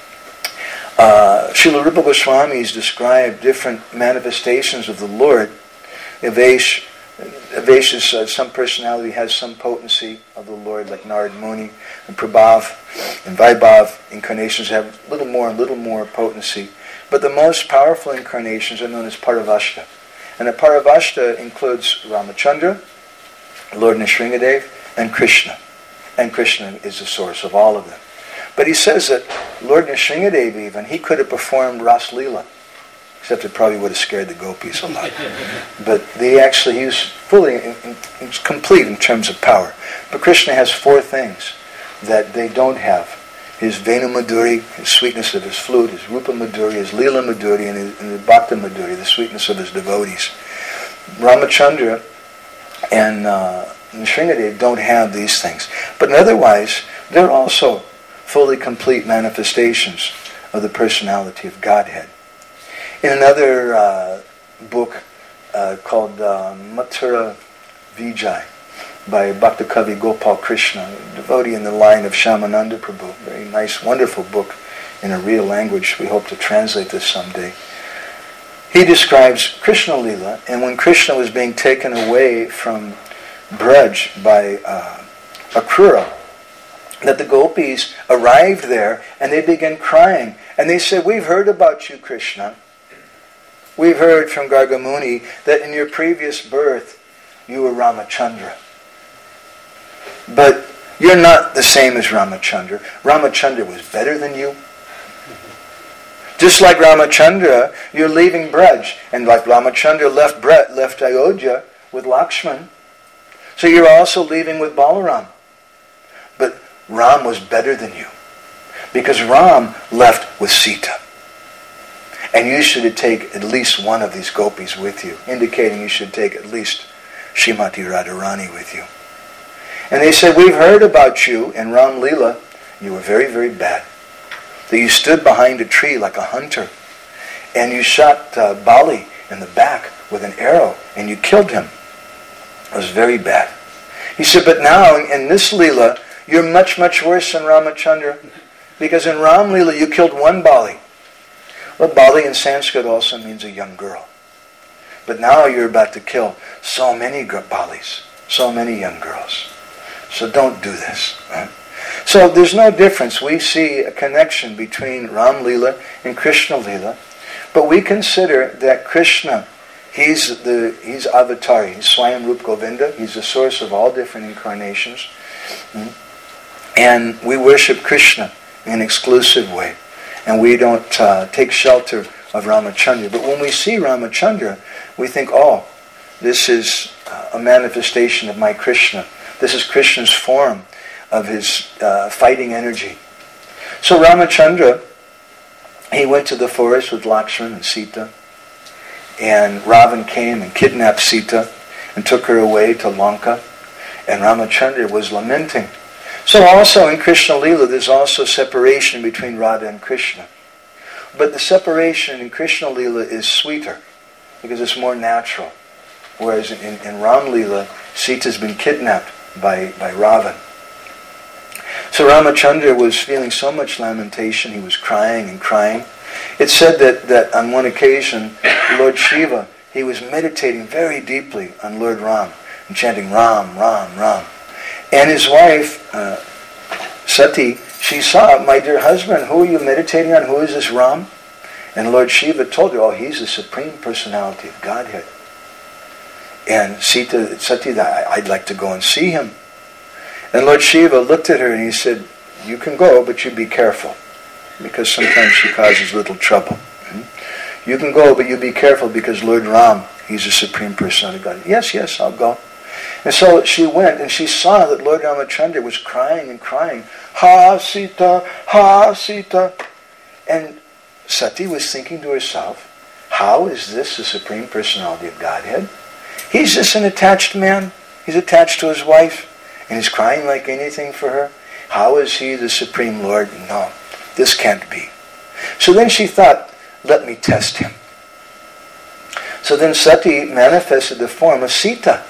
Uh, Srila Rupa Goswami has described different manifestations of the Lord. Avesh, Avesh is uh, some personality has some potency of the Lord, like Narad Muni, and Prabhav and Vaibhav incarnations have a little more and little more potency. But the most powerful incarnations are known as Paravashta. And the Paravashta includes Ramachandra, Lord Nrsingadev, and Krishna. And Krishna is the source of all of them. But he says that Lord Nrsingadev even, he could have performed Ras Leela, except it probably would have scared the gopis a lot. But they actually, he was fully, in, in, in, complete in terms of power. But Krishna has four things that they don't have. His Venu Madhuri, his sweetness of his flute, his Rupa Madhuri, his Leela Madhuri, and his, and his Bhakta Madhuri, the sweetness of his devotees. Ramachandra and uh, Nrsingadev don't have these things. But otherwise, they're also fully complete manifestations of the personality of Godhead. In another uh, book uh, called uh, Mathura Vijay by Bhakta Kavi Gopal Krishna, a devotee in the line of Shyamananda Prabhu, very nice, wonderful book in a real language. We hope to translate this someday. He describes Krishna Lila, and when Krishna was being taken away from Braj by uh, Akrura, that the gopis arrived there and they began crying. And they said, we've heard about you, Krishna. We've heard from Gargamuni that in your previous birth you were Ramachandra. But you're not the same as Ramachandra. Ramachandra was better than you. Just like Ramachandra, you're leaving Braj. And like Ramachandra left Braj, left Ayodhya with Lakshman. So you're also leaving with Balaram. But Ram was better than you. Because Ram left with Sita. And you should take at least one of these gopis with you, indicating you should take at least Srimati Radharani with you. And they said, we've heard about you in Ram Leela. You were very, very bad. That you stood behind a tree like a hunter. And you shot uh, Bali in the back with an arrow. And you killed him. It was very bad. He said, but now in this Leela, you're much, much worse than Ramachandra. Because in Ram Leela, you killed one Bali. Well, Bali in Sanskrit also means a young girl. But now you're about to kill so many Balis, so many young girls. So don't do this. Right? So there's no difference. We see a connection between Ram Leela and Krishna Leela. But we consider that Krishna, he's the he's Avatari, he's Swayam Rup Govinda. He's the source of all different incarnations. And we worship Krishna in an exclusive way. And we don't uh, take shelter of Ramachandra. But when we see Ramachandra, we think, oh, this is uh, a manifestation of my Krishna. This is Krishna's form of his uh, fighting energy. So Ramachandra, he went to the forest with Lakshman and Sita. And Ravan came and kidnapped Sita and took her away to Lanka. And Ramachandra was lamenting. So also in Krishna Leela, there's also separation between Radha and Krishna. But the separation in Krishna Leela is sweeter because it's more natural. Whereas in, in Ram Leela, Sita's been kidnapped by, by Ravan. So Ramachandra was feeling so much lamentation, he was crying and crying. It's said that, that on one occasion, Lord Shiva, he was meditating very deeply on Lord Ram and chanting Ram, Ram, Ram. And his wife, uh, Sati, she saw, my dear husband, who are you meditating on? Who is this Ram? And Lord Shiva told her, oh, he's the Supreme Personality of Godhead. And Sita, Sati, I'd like to go and see him. And Lord Shiva looked at her and he said, you can go, but you be careful, because sometimes she causes little trouble. You can go, but you be careful, because Lord Ram, he's the Supreme Personality of God. Yes, yes, I'll go. And so she went, and she saw that Lord Ramachandra was crying and crying, Ha Sita, Ha Sita. And Sati was thinking to herself, how is this the Supreme Personality of Godhead? He's just an attached man. He's attached to his wife, and he's crying like anything for her. How is he the Supreme Lord? No, this can't be. So then she thought, let me test him. So then Sati manifested the form of Sita.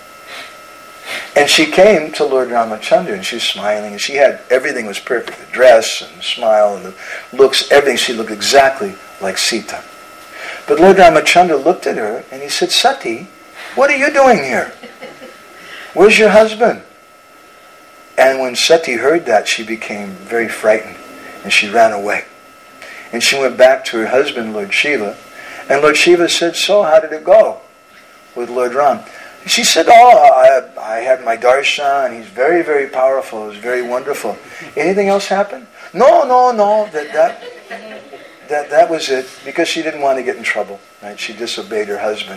And she came to Lord Ramachandra, and she was smiling, and she had, everything was perfect. The dress and the smile and the looks, everything. She looked exactly like Sita. But Lord Ramachandra looked at her, and he said, Sati, what are you doing here? Where's your husband? And when Sati heard that, she became very frightened, and she ran away. And she went back to her husband, Lord Shiva, and Lord Shiva said, so how did it go with Lord Ram? She said, oh, I, I had my darshan, he's very, very powerful, it was very wonderful. Anything else happen? No, no, no, that, that, that, that was it, because she didn't want to get in trouble, right? She disobeyed her husband.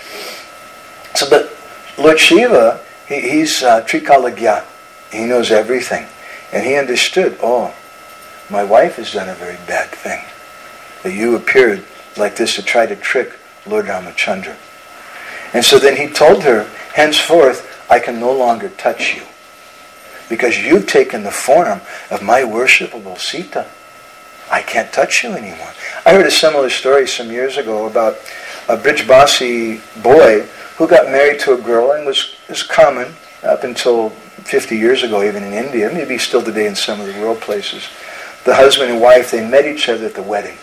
So, but Lord Shiva, he, he's uh, Trikalagya, he knows everything. And he understood, oh, my wife has done a very bad thing, that you appeared like this to try to trick Lord Ramachandra. And so then he told her, henceforth, I can no longer touch you, because you've taken the form of my worshipable Sita. I can't touch you anymore. I heard a similar story some years ago about a Brijbasi boy who got married to a girl, and was, was common up until fifty years ago, even in India, maybe still today in some of the world places. The husband and wife, they met each other at the wedding.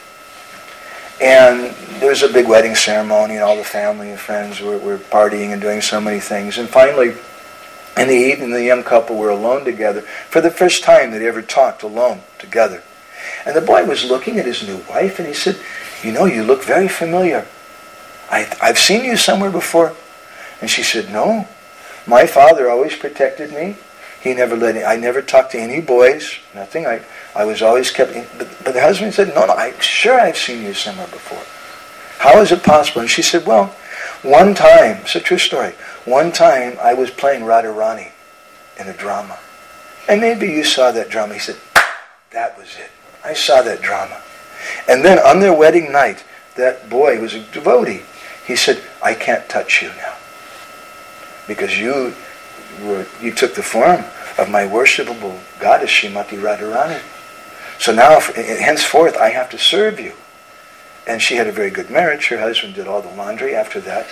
And there was a big wedding ceremony, and all the family and friends were, were partying and doing so many things. And finally, in the evening, the young couple were alone together for the first time they'd ever talked alone together. And the boy was looking at his new wife, and he said, you know, you look very familiar. I, I've seen you somewhere before. And she said, no, my father always protected me. He never let any, I never talked to any boys, nothing. I, I was always kept, in, but, but the husband said, no, no, I'm sure I've seen you somewhere before. How is it possible? And she said, well, one time, it's a true story, one time I was playing Radharani in a drama. And maybe you saw that drama. He said, that was it. I saw that drama. And then on their wedding night, that boy was a devotee. He said, I can't touch you now, because you were, you took the form of my worshipable goddess, Srimati Radharani. So now, henceforth, I have to serve you. And she had a very good marriage. Her husband did all the laundry after that.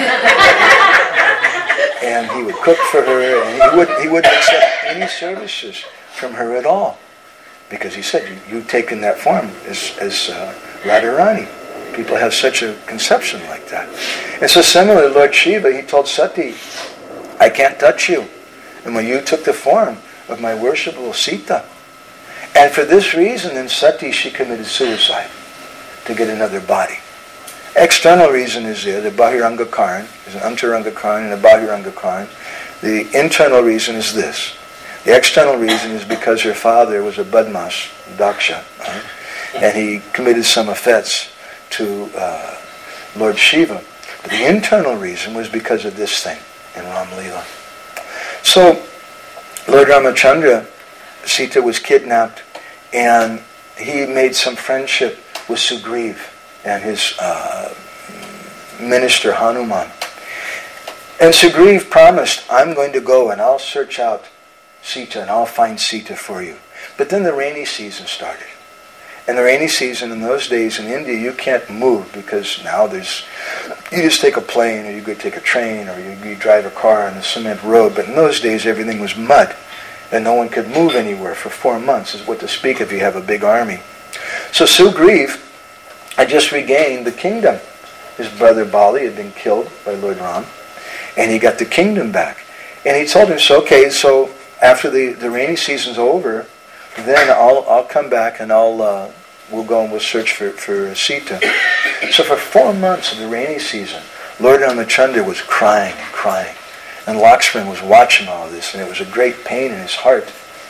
And he would cook for her, and he wouldn't, he wouldn't accept any services from her at all, because he said, you've taken that form as, as uh, Radharani. People have such a conception like that. And so similarly, Lord Shiva, he told Sati, I can't touch you. And when you took the form of my worshipable Sita. And for this reason, in Sati, she committed suicide to get another body. External reason is there, the Bahiranga Karan. There's an Antaranga Karan and a Bahiranga Karan. The internal reason is this. The external reason is because her father was a Badmash, Daksha, right? And he committed some offense to uh, Lord Shiva. But the internal reason was because of this thing in Ram Leela. So, Lord Ramachandra, Sita was kidnapped, and he made some friendship with Sugriv and his uh, minister Hanuman. And Sugriv promised, I'm going to go and I'll search out Sita and I'll find Sita for you. But then the rainy season started. And the rainy season in those days in India, you can't move, because now there's, you just take a plane, or you could take a train, or you, you drive a car on a cement road. But in those days, everything was mud, and no one could move anywhere for four months, is what to speak if you have a big army. So Sugriv had just regained the kingdom. His brother Bali had been killed by Lord Ram, and he got the kingdom back. And he told him, so okay, so after the, the rainy season's over, then I'll I'll come back and I'll uh, we'll go and we'll search for, for Sita. So for four months of the rainy season, Lord Ramachandra was crying and crying. And Lakshman was watching all of this, and it was a great pain in his heart.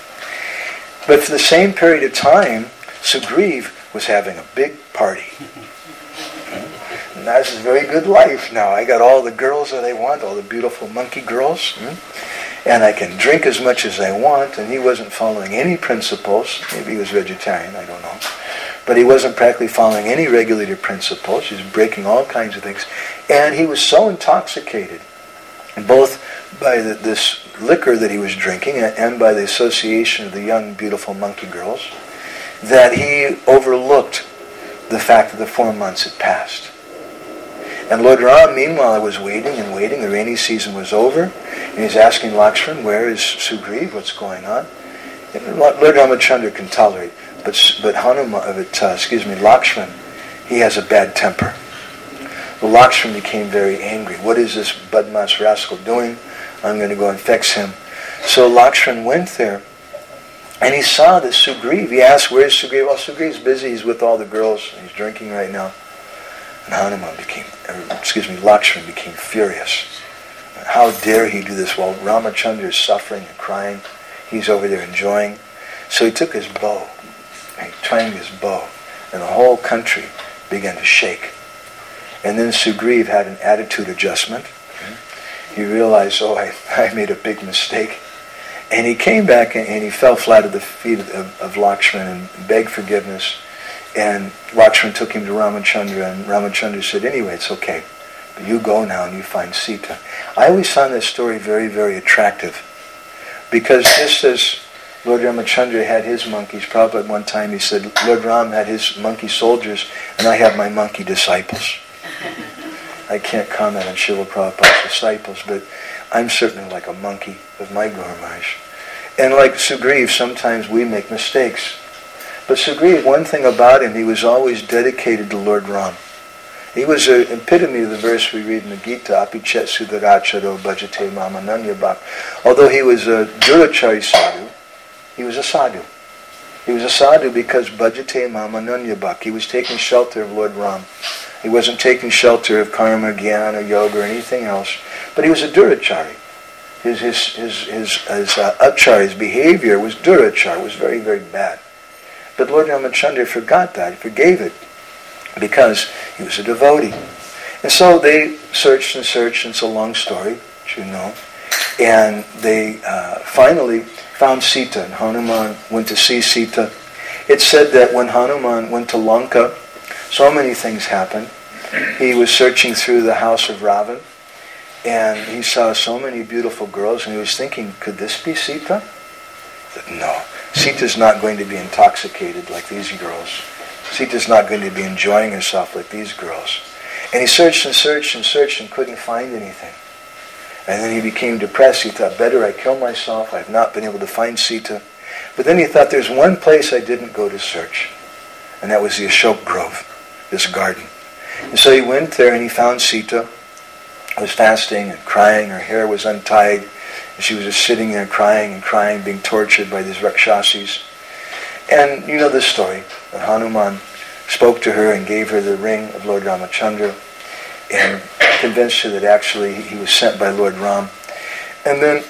But for the same period of time, Sugriv was having a big party. And that's a very good life now. I got all the girls that I want, all the beautiful monkey girls. And I can drink as much as I want, and he wasn't following any principles. Maybe he was vegetarian, I don't know. But he wasn't practically following any regulated principles. He was breaking all kinds of things. And he was so intoxicated, both by the, this liquor that he was drinking and by the association of the young, beautiful monkey girls, that he overlooked the fact that the four months had passed. And Lord Ram, meanwhile, was waiting and waiting. The rainy season was over. And he's asking Lakshman, where is Sugriv? What's going on? And Lord Ramachandra can tolerate. But but Hanuman, uh, excuse me, Lakshman, he has a bad temper. Well, Lakshman became very angry. What is this Badmas rascal doing? I'm going to go and fix him. So Lakshman went there, and he saw this Sugriv. He asked, where's Sugriv? Well, Sugriv's busy. He's with all the girls. He's drinking right now. And Hanuman became, or, excuse me, Lakshman became furious. How dare he do this while Ramachandra is suffering and crying? He's over there enjoying. So he took his bow, and he twanged his bow, and the whole country began to shake. And then Sugriv had an attitude adjustment. He realized, oh, I, I made a big mistake. And he came back and, and he fell flat at the feet of, of, of Lakshman and begged forgiveness. And Lakshman took him to Ramachandra, and Ramachandra said, anyway, it's okay. But you go now and you find Sita. I always found this story very, very attractive. Because just as Lord Ramachandra had his monkeys, Prabhupada one time he said, Lord Ram had his monkey soldiers, and I have my monkey disciples. I can't comment on Srila Prabhupada's disciples, but I'm certainly like a monkey of my Guru Maharaj. And like Sugriv, sometimes we make mistakes. But Sugriv, one thing about him, he was always dedicated to Lord Ram. He was an epitome of the verse we read in the Gita, Apichet Sudaracharo Bhajate Mamananya Bhak. Although he was a Durachari sadhu, he was a sadhu. He was a sadhu because Bhajate Mamananya Bhak. He was taking shelter of Lord Ram. He wasn't taking shelter of karma, jnana, yoga, or anything else. But he was a Durachari. His his his his, his uh, achar, his behavior was Durachar, was very, very bad. But Lord Ramachandra forgot that. He forgave it because he was a devotee. And so they searched and searched, and it's a long story, as you know. And they uh, finally found Sita, and Hanuman went to see Sita. It's said that when Hanuman went to Lanka, so many things happened. He was searching through the house of Ravan, and he saw so many beautiful girls, and he was thinking, could this be Sita? He said, no, Sita's not going to be intoxicated like these girls. Sita's not going to be enjoying herself like these girls. And he searched and searched and searched and couldn't find anything. And then he became depressed. He thought, better I kill myself. I've not been able to find Sita. But then he thought, there's one place I didn't go to search, and that was the Ashok Grove, this garden. And so he went there and he found Sita, was fasting and crying. Her hair was untied. And she was just sitting there crying and crying, being tortured by these Rakshasis. And you know this story, that Hanuman spoke to her and gave her the ring of Lord Ramachandra and convinced her that actually he was sent by Lord Ram. And then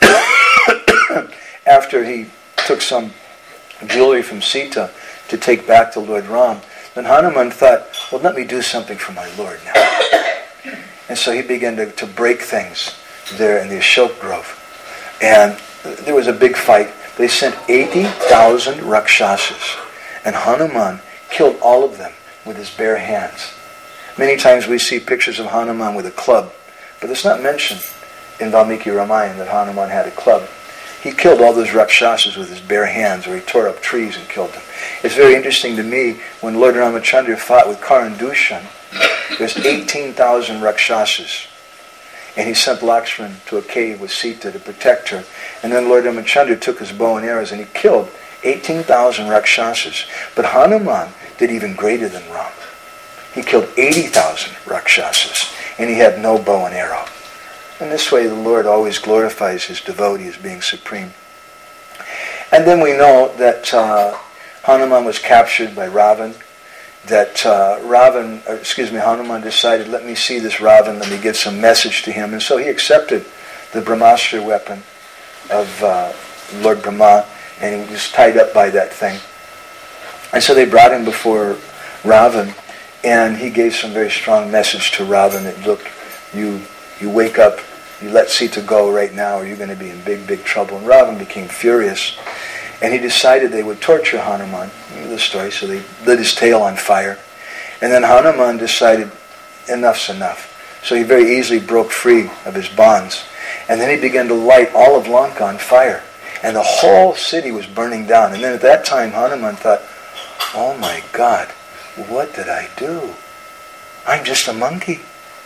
after he took some jewelry from Sita to take back to Lord Ram, then Hanuman thought, well, let me do something for my Lord now. And so he began to, to break things there in the Ashok Grove. And there was a big fight. They sent eighty thousand Rakshasas. And Hanuman killed all of them with his bare hands. Many times we see pictures of Hanuman with a club. But it's not mentioned in Valmiki Ramayana that Hanuman had a club. He killed all those Rakshasas with his bare hands, or he tore up trees and killed them. It's very interesting to me, when Lord Ramachandra fought with Karandushan, there's eighteen thousand Rakshasas. And he sent Lakshman to a cave with Sita to protect her. And then Lord Ramachandra took his bow and arrows and he killed eighteen thousand Rakshasas. But Hanuman did even greater than Ram. He killed eighty thousand Rakshasas, and he had no bow and arrow. And this way the Lord always glorifies his devotee as being supreme. And then we know that uh, Hanuman was captured by Ravan, that uh, Ravan, or excuse me, Hanuman decided, let me see this Ravan, let me give some message to him. And so he accepted the Brahmastra weapon of uh, Lord Brahma, and he was tied up by that thing. And so they brought him before Ravan, and he gave some very strong message to Ravan that, look, you you wake up, you let Sita go right now, or you're going to be in big, big trouble. And Ravan became furious, and he decided they would torture Hanuman. You know the story, so they lit his tail on fire. And then Hanuman decided, enough's enough. So he very easily broke free of his bonds. And then he began to light all of Lanka on fire. And the whole city was burning down. And then at that time, Hanuman thought, oh my God, what did I do? I'm just a monkey.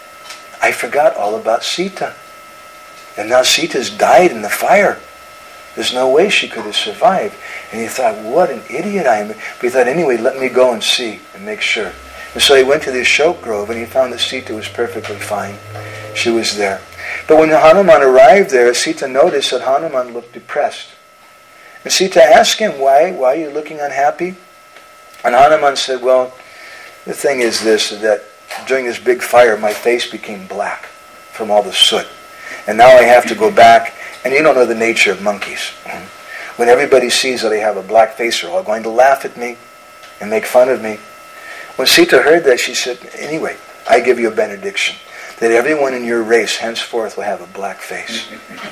I forgot all about Sita. And now Sita's died in the fire. There's no way she could have survived. And he thought, what an idiot I am. But he thought, anyway, let me go and see and make sure. And so he went to the Ashok Grove, and he found that Sita was perfectly fine. She was there. But when Hanuman arrived there, Sita noticed that Hanuman looked depressed. And Sita asked him, why? Why are you looking unhappy? And Hanuman said, well, the thing is this, that during this big fire, my face became black from all the soot. And now I have to go back, and you don't know the nature of monkeys. When everybody sees that I have a black face, they're all going to laugh at me and make fun of me. When Sita heard that, she said, anyway, I give you a benediction, that everyone in your race henceforth will have a black face.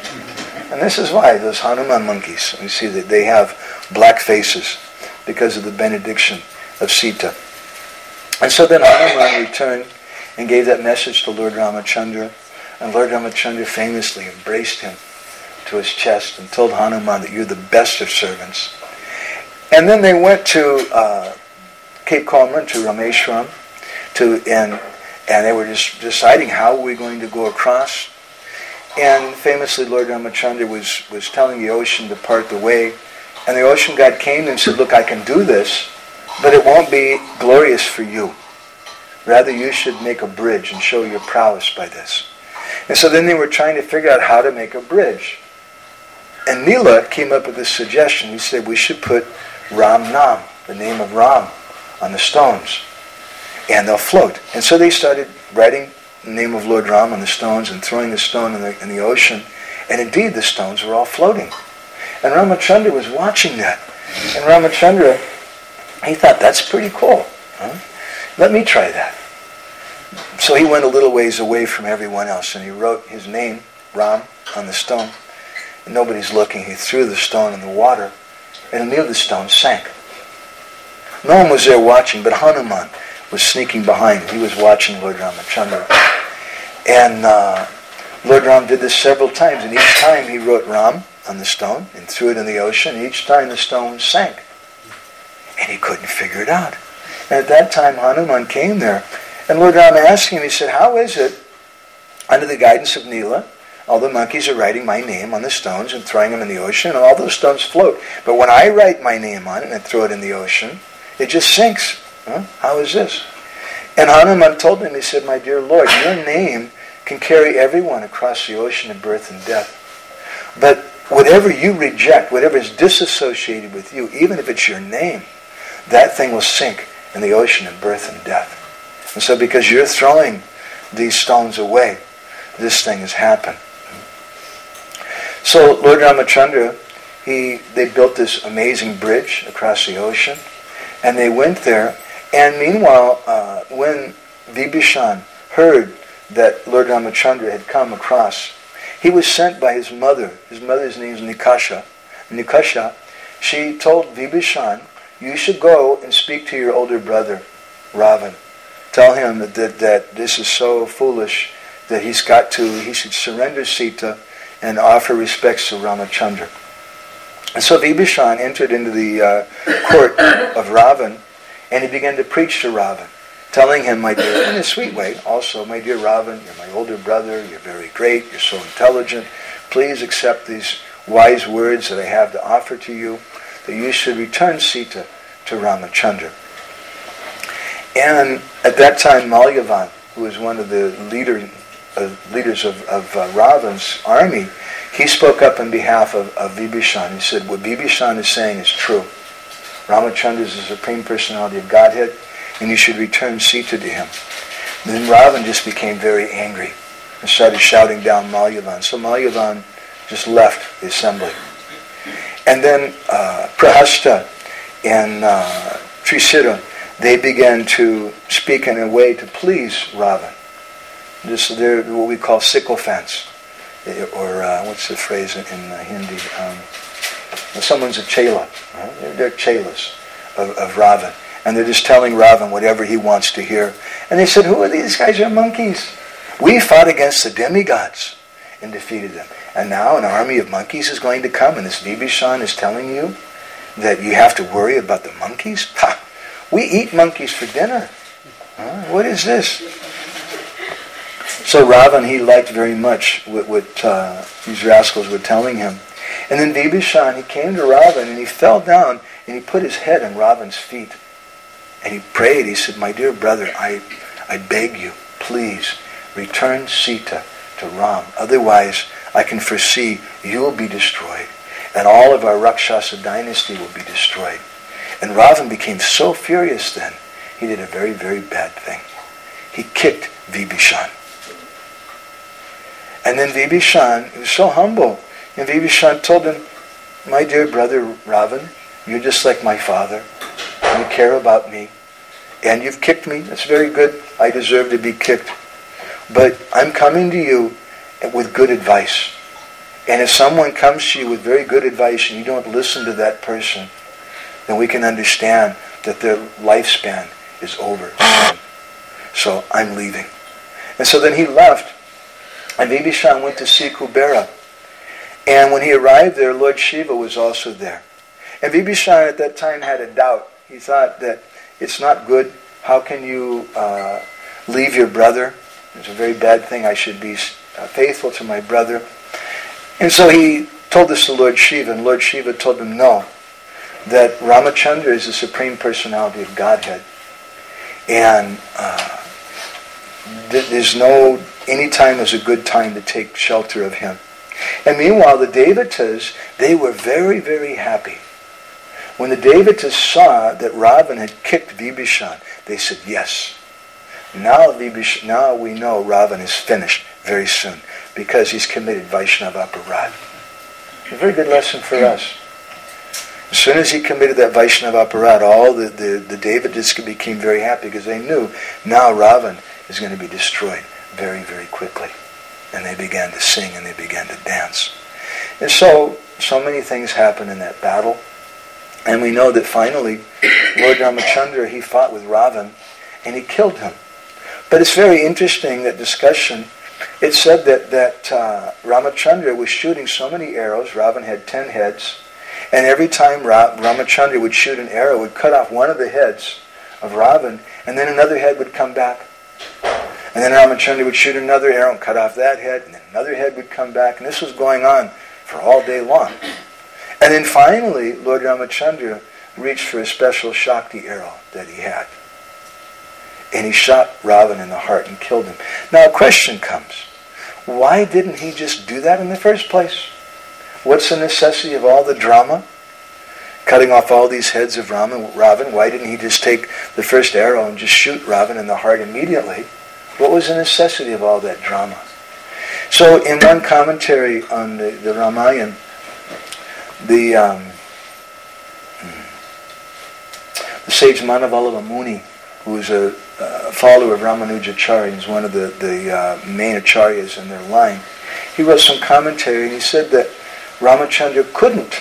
And this is why those Hanuman monkeys, you see that they have black faces because of the benediction of Sita. And so then Hanuman returned and gave that message to Lord Ramachandra. And Lord Ramachandra famously embraced him to his chest and told Hanuman that you're the best of servants. And then they went to uh, Cape Comorin, to Rameshwaram, to, and, and they were just deciding how we're going to go across. And famously Lord Ramachandra was, was telling the ocean to part the way. And the ocean god came and said, look, I can do this, but it won't be glorious for you. Rather, you should make a bridge and show your prowess by this. And so then they were trying to figure out how to make a bridge. And Nila came up with this suggestion. He said, we should put Ram Nam, the name of Ram, on the stones, and they'll float. And so they started writing the name of Lord Ram on the stones and throwing the stone in the, in the ocean. And indeed, the stones were all floating. And Ramachandra was watching that. And Ramachandra, he thought, that's pretty cool. Huh? Let me try that. So he went a little ways away from everyone else, and he wrote his name, Ram, on the stone. And nobody's looking. He threw the stone in the water, and immediately the stone sank. No one was there watching, but Hanuman was sneaking behind. He was watching Lord Ramachandra. And uh, Lord Ram did this several times, and each time he wrote Ram on the stone and threw it in the ocean. And each time the stone sank. And he couldn't figure it out. And at that time, Hanuman came there. And Lord Ram asked him, he said, how is it, under the guidance of Nila, all the monkeys are writing my name on the stones and throwing them in the ocean, and all those stones float. But when I write my name on it and throw it in the ocean, it just sinks. Huh? How is this? And Hanuman told him, he said, my dear Lord, your name can carry everyone across the ocean of birth and death. But whatever you reject, whatever is disassociated with you, even if it's your name, that thing will sink in the ocean of birth and death. And so because you're throwing these stones away, this thing has happened. So Lord Ramachandra, he, they built this amazing bridge across the ocean, and they went there. And meanwhile, uh, when Vibhishan heard that Lord Ramachandra had come across, he was sent by his mother. His mother's name is Nikasha. Nikasha, she told Vibhishan, you should go and speak to your older brother, Ravan. Tell him that, that, that this is so foolish that he's got to, he should surrender Sita and offer respects to Ramachandra. And so Vibhishan entered into the uh, court of Ravan, and he began to preach to Ravan, telling him, my dear, in a sweet way, also, my dear Ravan, you're my older brother, you're very great, you're so intelligent, please accept these wise words that I have to offer to you, that you should return Sita to Ramachandra. And at that time, Malyavan, who was one of the leaders uh, leaders of, of uh, Ravan's army, he spoke up on behalf of, of Vibhishan. He said, what Vibhishan is saying is true. Ramachandra is the Supreme Personality of Godhead, and you should return Sita to him. And then Ravan just became very angry and started shouting down Malyavan. So Malyavan just left the assembly. And then uh, Prahasta and uh, Trisira, they began to speak in a way to please Ravan. This, they're what we call sycophants. Or uh, what's the phrase in, in uh, Hindi? Um, well, someone's a chela. Right? They're, they're chelas of, of Ravan. And they're just telling Ravan whatever he wants to hear. And they said, who are these? These guys are monkeys. We fought against the demigods and defeated them. And now an army of monkeys is going to come, and this Vibhishan is telling you that you have to worry about the monkeys? Ha! We eat monkeys for dinner. Huh? What is this? So Ravan, he liked very much what, what uh, these rascals were telling him. And then Vibhishan, he came to Ravan and he fell down and he put his head on Ravan's feet. And he prayed, he said, my dear brother, I, I beg you, please, return Sita to Ram. Otherwise, I can foresee you'll be destroyed. And all of our Rakshasa dynasty will be destroyed. And Ravan became so furious then, he did a very, very bad thing. He kicked Vibhishan. And then Vibhishan, he was so humble, and Vibhishan told him, my dear brother Ravan, you're just like my father. You care about me. And you've kicked me. That's very good. I deserve to be kicked. But I'm coming to you with good advice. And if someone comes to you with very good advice and you don't listen to that person, then we can understand that their lifespan is over soon. So I'm leaving. And so then he left. And Vibhishan went to see Kubera. And when he arrived there, Lord Shiva was also there. And Vibhishan at that time had a doubt. He thought that it's not good. How can you uh, leave your brother? It's a very bad thing. I should be uh, faithful to my brother. And so he told this to Lord Shiva. And Lord Shiva told him, no, that Ramachandra is the Supreme Personality of Godhead. And uh, th- there's no... Any time is a good time to take shelter of him. And meanwhile, the Devatas, they were very, very happy. When the Devatas saw that Ravan had kicked Vibhishan, they said, yes, now, Vibhishan, now we know Ravan is finished very soon because he's committed Vaishnava aparad. A very good lesson for us. As soon as he committed that Vaishnava aparad, all the, the, the Devatas became very happy because they knew now Ravan is going to be destroyed very, very quickly. And they began to sing and they began to dance. And so, so many things happened in that battle. And we know that finally, Lord Ramachandra, he fought with Ravan and he killed him. But it's very interesting, that discussion. It said that, that uh, Ramachandra was shooting so many arrows. Ravan had ten heads. And every time Ra- Ramachandra would shoot an arrow, it would cut off one of the heads of Ravan, and then another head would come back. And then Ramachandra would shoot another arrow and cut off that head, and then another head would come back. And this was going on for all day long. And then finally, Lord Ramachandra reached for a special Shakti arrow that he had. And he shot Ravan in the heart and killed him. Now a question comes. Why didn't he just do that in the first place? What's the necessity of all the drama? Cutting off all these heads of Ravan. Why didn't he just take the first arrow and just shoot Ravan in the heart immediately? What was the necessity of all that drama? So in one commentary on the, the Ramayana, the, um, the sage Manavalava Muni, who was a uh, follower of Ramanujacharya, is one of the, the uh, main acharyas in their line, he wrote some commentary and he said that Ramachandra couldn't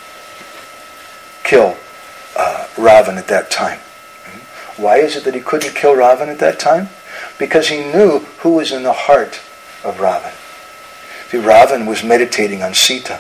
kill uh, Ravan at that time. Why is it that he couldn't kill Ravan at that time? Because he knew who was in the heart of Ravan. See, Ravan was meditating on Sita.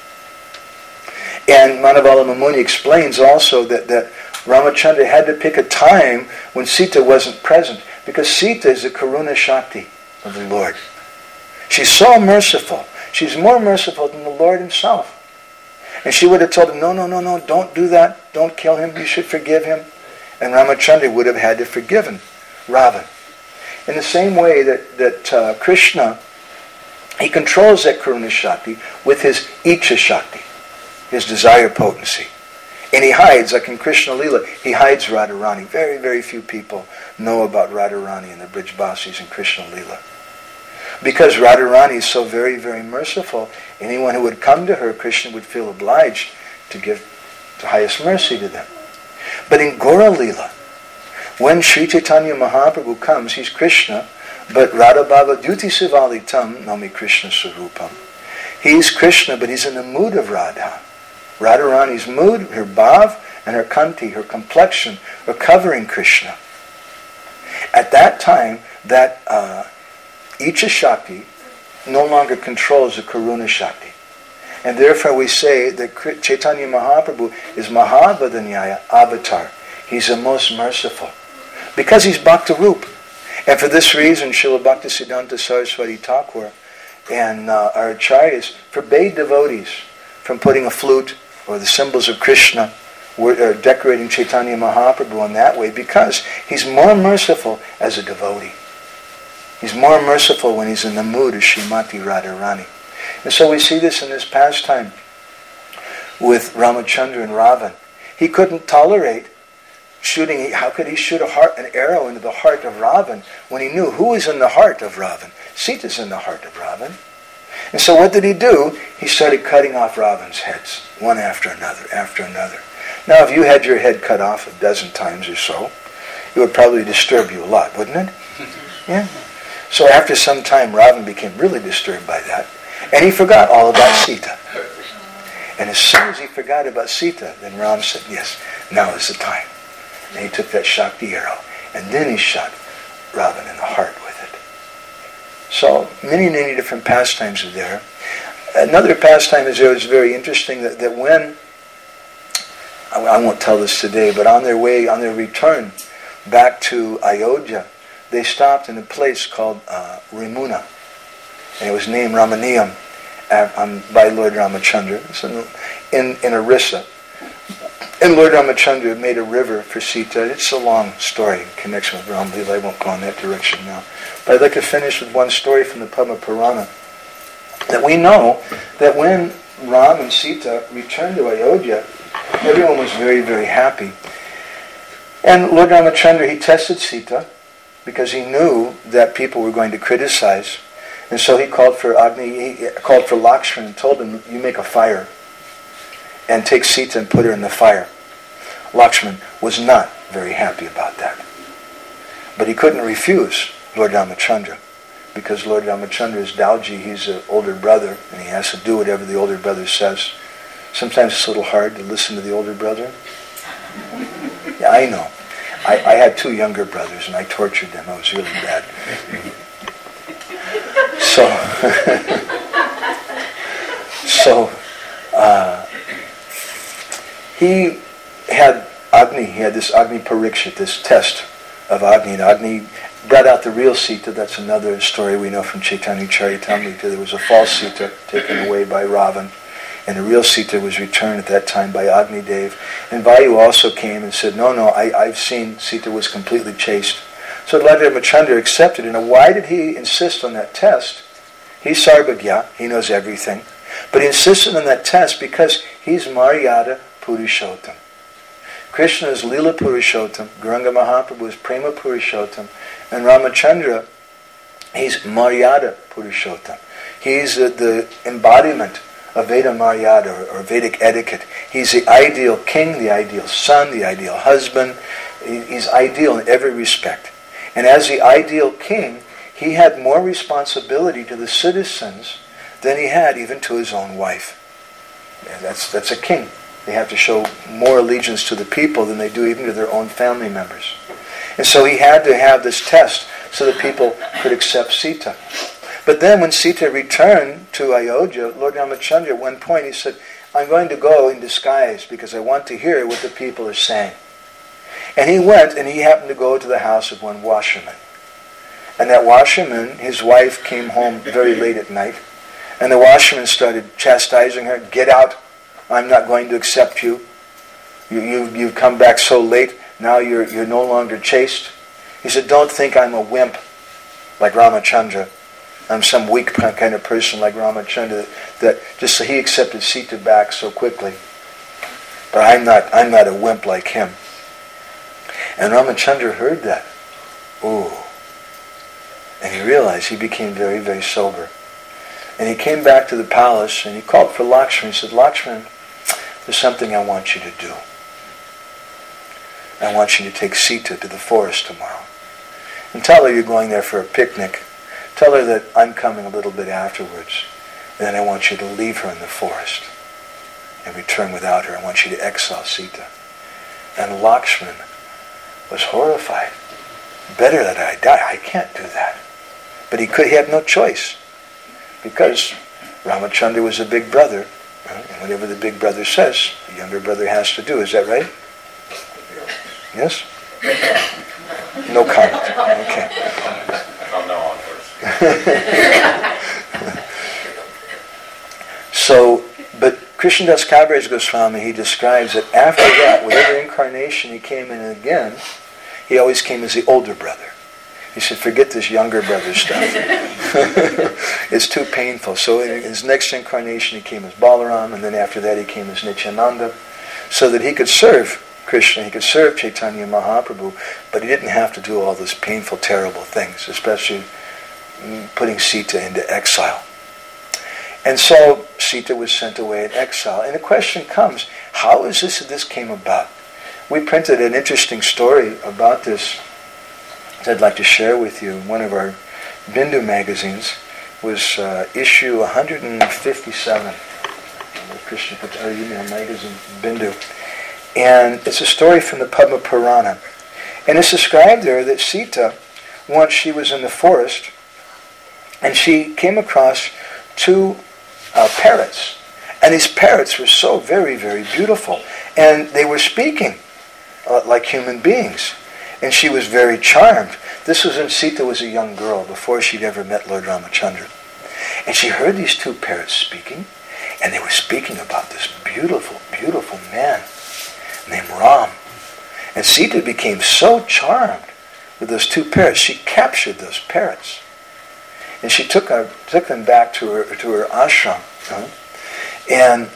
And Manavalava Muni explains also that, that Ramachandra had to pick a time when Sita wasn't present, because Sita is the Karuna Shakti of the Lord. She's so merciful. She's more merciful than the Lord himself. And she would have told him, no, no, no, no, don't do that. Don't kill him. You should forgive him. And Ramachandra would have had to forgive him, Ravan. In the same way that, that uh, Krishna, he controls that Karuna Shakti with his Icha Shakti, his desire potency. And he hides, like in Krishna Lila, he hides Radharani. Very, very few people know about Radharani and the Brijbasis in Krishna Lila. Because Radharani is so very, very merciful, anyone who would come to her, Krishna would feel obliged to give the highest mercy to them. But in Gaura Lila, when Sri Chaitanya Mahaprabhu comes, he's Krishna, but Radha Bhava Duti Sivali Tam Nami Krishna Sarupam. He's Krishna, but he's in the mood of Radha. Radharani's mood, her bhav, and her kanti, her complexion, are covering Krishna. At that time, that uh, Icha Shakti no longer controls the Karuna Shakti. And therefore we say that Chaitanya Mahaprabhu is Mahavadanyaya avatar. He's the most merciful. Because he's Bhakta Rup. And for this reason, Srila Bhaktisiddhanta Saraswati Thakur and uh, our acharyas forbade devotees from putting a flute or the symbols of Krishna or decorating Chaitanya Mahaprabhu in that way, because he's more merciful as a devotee. He's more merciful when he's in the mood of Srimati Radharani. And so we see this in this pastime with Ramachandra and Ravan. He couldn't tolerate shooting. How could he shoot a heart, an arrow into the heart of Ravan when he knew who was in the heart of Ravan? Sita's in the heart of Ravan. And so what did he do? He started cutting off Ravan's heads, one after another, after another. Now, if you had your head cut off a dozen times or so, it would probably disturb you a lot, wouldn't it? Yeah. So after some time, Ravan became really disturbed by that, and he forgot all about Sita. And as soon as he forgot about Sita, then Ram said, yes, now is the time. And he took that Shakti arrow, and then he shot Ravan in the heart with it. So many, many different pastimes are there. Another pastime is there is very interesting, that, that when, I, I won't tell this today, but on their way, on their return back to Ayodhya, they stopped in a place called uh, Rimuna. And it was named Ramaniyam uh, um, by Lord Ramachandra. It's in, in, in Orissa. And Lord Ramachandra made a river for Sita. It's a long story in connection with Ram Lila. I won't go in that direction now. But I'd like to finish with one story from the Padma Purana. That we know that when Ram and Sita returned to Ayodhya, everyone was very, very happy. And Lord Ramachandra, he tested Sita because he knew that people were going to criticize. And so he called for Agni, he called for Lakshman and told him, you make a fire and take Sita and put her in the fire. Lakshman was not very happy about that. But he couldn't refuse Lord Ramachandra, because Lord Ramachandra is Dauji, he's an older brother, and he has to do whatever the older brother says. Sometimes it's a little hard to listen to the older brother. Yeah, I know. I, I had two younger brothers, and I tortured them. I was really bad. So, so uh, he had Agni, he had this Agni Parikshit, this test of Agni, and Agni brought out the real Sita. That's another story we know from Chaitanya Charitamrita. There was a false Sita taken away by Ravan, and the real Sita was returned at that time by Agni Dev. And Vayu also came and said, no, no, I, I've seen Sita was completely chaste. So Lord Ramachandra accepted it. And why did he insist on that test? He's Sarvagya, he knows everything. But he insisted on that test because he's Maryada Purushottam. Krishna is Lila Purushottam, Gauranga Mahaprabhu is Prema Purushottam, and Ramachandra, he's Maryada Purushottam. He's the, the embodiment of Veda Maryada, or, or Vedic etiquette. He's the ideal king, the ideal son, the ideal husband. He, he's ideal in every respect. And as the ideal king, he had more responsibility to the citizens than he had even to his own wife. And that's, that's a king. They have to show more allegiance to the people than they do even to their own family members. And so he had to have this test so that people could accept Sita. But then when Sita returned to Ayodhya, Lord Ramachandra at one point he said, I'm going to go in disguise because I want to hear what the people are saying. And he went, and he happened to go to the house of one washerman. And that washerman, his wife came home very late at night, and the washerman started chastising her, get out, I'm not going to accept you. you, you you've come back so late, now you're, you're no longer chaste. He said, don't think I'm a wimp. like Ramachandra. I'm some weak kind of person like Ramachandra that, that just so he accepted Sita back so quickly. But I'm not I'm not a wimp like him. And Ramachandra heard that. Ooh. And he realized, he became very, very sober. And he came back to the palace and he called for Lakshman. He said, Lakshman, there's something I want you to do. I want you to take Sita to the forest tomorrow. And tell her you're going there for a picnic. Tell her that I'm coming a little bit afterwards. And then I want you to leave her in the forest and return without her. I want you to exile Sita. And Lakshman was horrified. Better that I die. I can't do that. But he could. He had no choice. Because Ramachandra was a big brother. Right? And whatever the big brother says, the younger brother has to do. Is that right? Yes? No comment. Okay. I'll know on first. So, but Krishnadas Kaviraj Goswami, he describes that after that, whatever incarnation he came in again, he always came as the older brother. He said, forget this younger brother stuff. It's too painful. So in his next incarnation, he came as Balaram, and then after that, he came as Nityananda, so that he could serve Krishna, he could serve Chaitanya Mahaprabhu, but he didn't have to do all those painful, terrible things, especially putting Sita into exile. And so Sita was sent away in exile. And the question comes, how is this that this came about? We printed an interesting story about this that I'd like to share with you. One of our Bindu magazines was uh, issue one hundred fifty-seven, Krishna Email magazine, Bindu. And it's a story from the Padma Purana. And it's described there that Sita, once she was in the forest, and she came across two uh, parrots. And these parrots were so very, very beautiful. And they were speaking uh, like human beings. And she was very charmed. This was when Sita was a young girl, before she'd ever met Lord Ramachandra. And she heard these two parrots speaking, and they were speaking about this beautiful, beautiful man named Ram. And Sita became so charmed with those two parrots, she captured those parrots. And she took, her, took them back to her to her ashram. Huh? And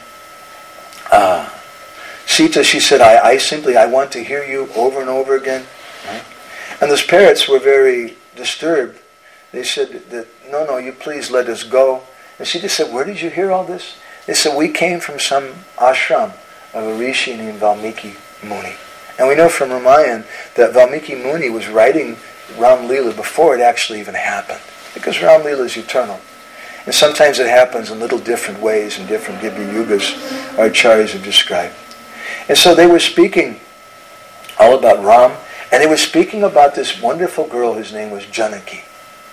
uh, Sita, she said, I, I simply, I want to hear you over and over again. Right? And those parrots were very disturbed. They said that, no, no, you please let us go. And Sita said, where did you hear all this? They said, we came from some ashram of a rishi named Valmiki Muni. And we know from Ramayana that Valmiki Muni was writing Ram Leela before it actually even happened. Because Ram Leela is eternal. And sometimes it happens in little different ways in different Divya Yugas our acharyas have described. And so they were speaking all about Ram, and they were speaking about this wonderful girl whose name was Janaki.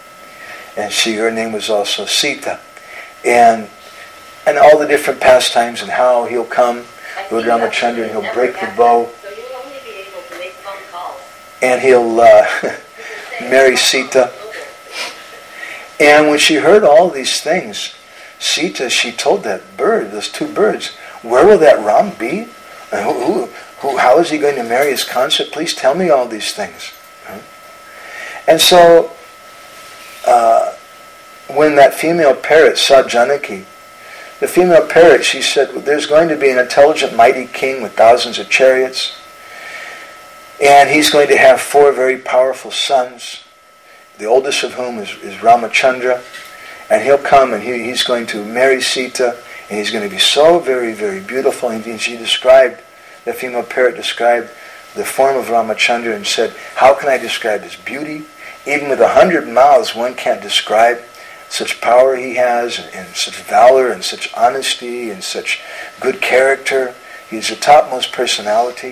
And she, her name was also Sita. And and all the different pastimes and how he'll come, Lord Ramachandra, and he'll break the bow. So you'll only be able to make phone calls. And he'll uh, marry Sita. And when she heard all these things, Sita, she told that bird, those two birds, where will that Ram be? And who, who, who, how is he going to marry his consort? Please tell me all these things. Huh? And so, uh, when that female parrot saw Janaki, the female parrot, she said, well, there's going to be an intelligent, mighty king with thousands of chariots, and he's going to have four very powerful sons, the oldest of whom is, is Ramachandra, and he'll come and he, he's going to marry Sita, and he's going to be so very, very beautiful. And she described, the female parrot described the form of Ramachandra and said, how can I describe his beauty? Even with a hundred mouths, one can't describe such power he has, and, and such valor, and such honesty, and such good character. He's the topmost personality.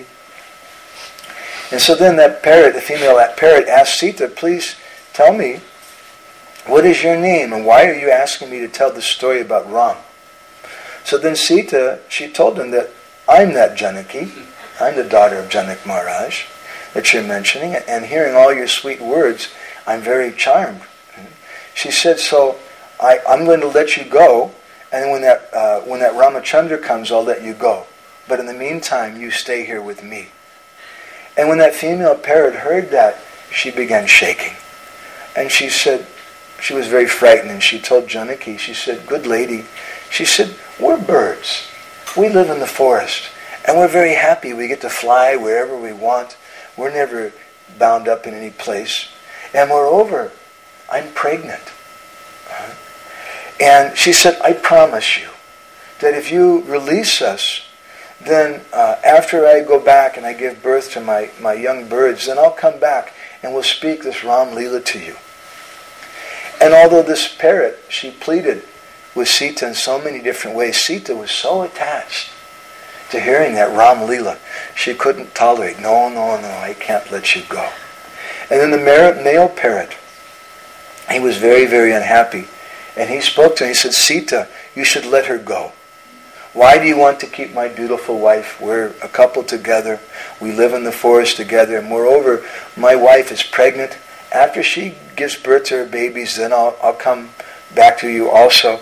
And so then that parrot, the female that parrot, asked Sita, please tell me, what is your name, and why are you asking me to tell the story about Ram? So then Sita, she told him that I'm that Janaki, I'm the daughter of Janak Maharaj that you're mentioning, and hearing all your sweet words, I'm very charmed. She said, so I, I'm going to let you go, and when that uh, when that Ramachandra comes, I'll let you go. But in the meantime, you stay here with me. And when that female parrot heard that, she began shaking. And she said, she was very frightened, and she told Janaki, she said, good lady, she said, we're birds. We live in the forest, and we're very happy. We get to fly wherever we want. We're never bound up in any place. And moreover, I'm pregnant. Uh, and she said, I promise you that if you release us, then uh, after I go back and I give birth to my, my young birds, then I'll come back and we'll speak this Ram Leela to you. And although this parrot, she pleaded with Sita in so many different ways, Sita was so attached to hearing that Ram Leela, she couldn't tolerate, no, no, no, I can't let you go. And then the male parrot, he was very, very unhappy. And he spoke to her, he said, Sita, you should let her go. Why do you want to keep my beautiful wife? We're a couple together. We live in the forest together. And moreover, my wife is pregnant. After she gives birth to her babies, then I'll, I'll come back to you also.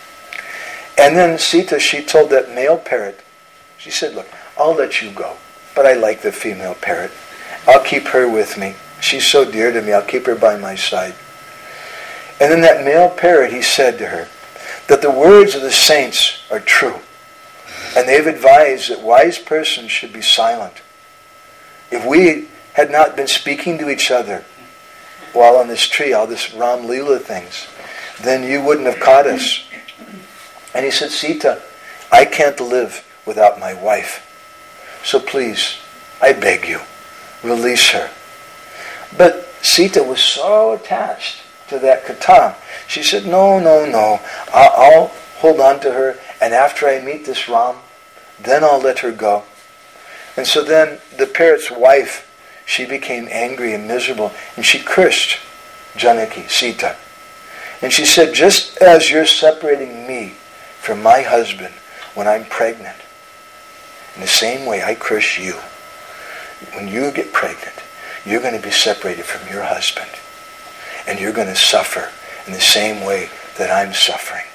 And then Sita, she told that male parrot, she said, look, I'll let you go, but I like the female parrot. I'll keep her with me. She's so dear to me. I'll keep her by my side. And then that male parrot, he said to her that the words of the saints are true. And they've advised that wise persons should be silent. If we had not been speaking to each other while on this tree, all this Ram Leela things, then you wouldn't have caught us. And he said, Sita, I can't live without my wife. So please, I beg you, release her. But Sita was so attached to that katha. She said, no, no, no, I'll, I'll hold on to her, and after I meet this Ram, then I'll let her go. And so then the parrot's wife, she became angry and miserable, and she cursed Janaki, Sita. And she said, just as you're separating me from my husband when I'm pregnant, in the same way I curse you. When you get pregnant, you're going to be separated from your husband. And you're going to suffer in the same way that I'm suffering.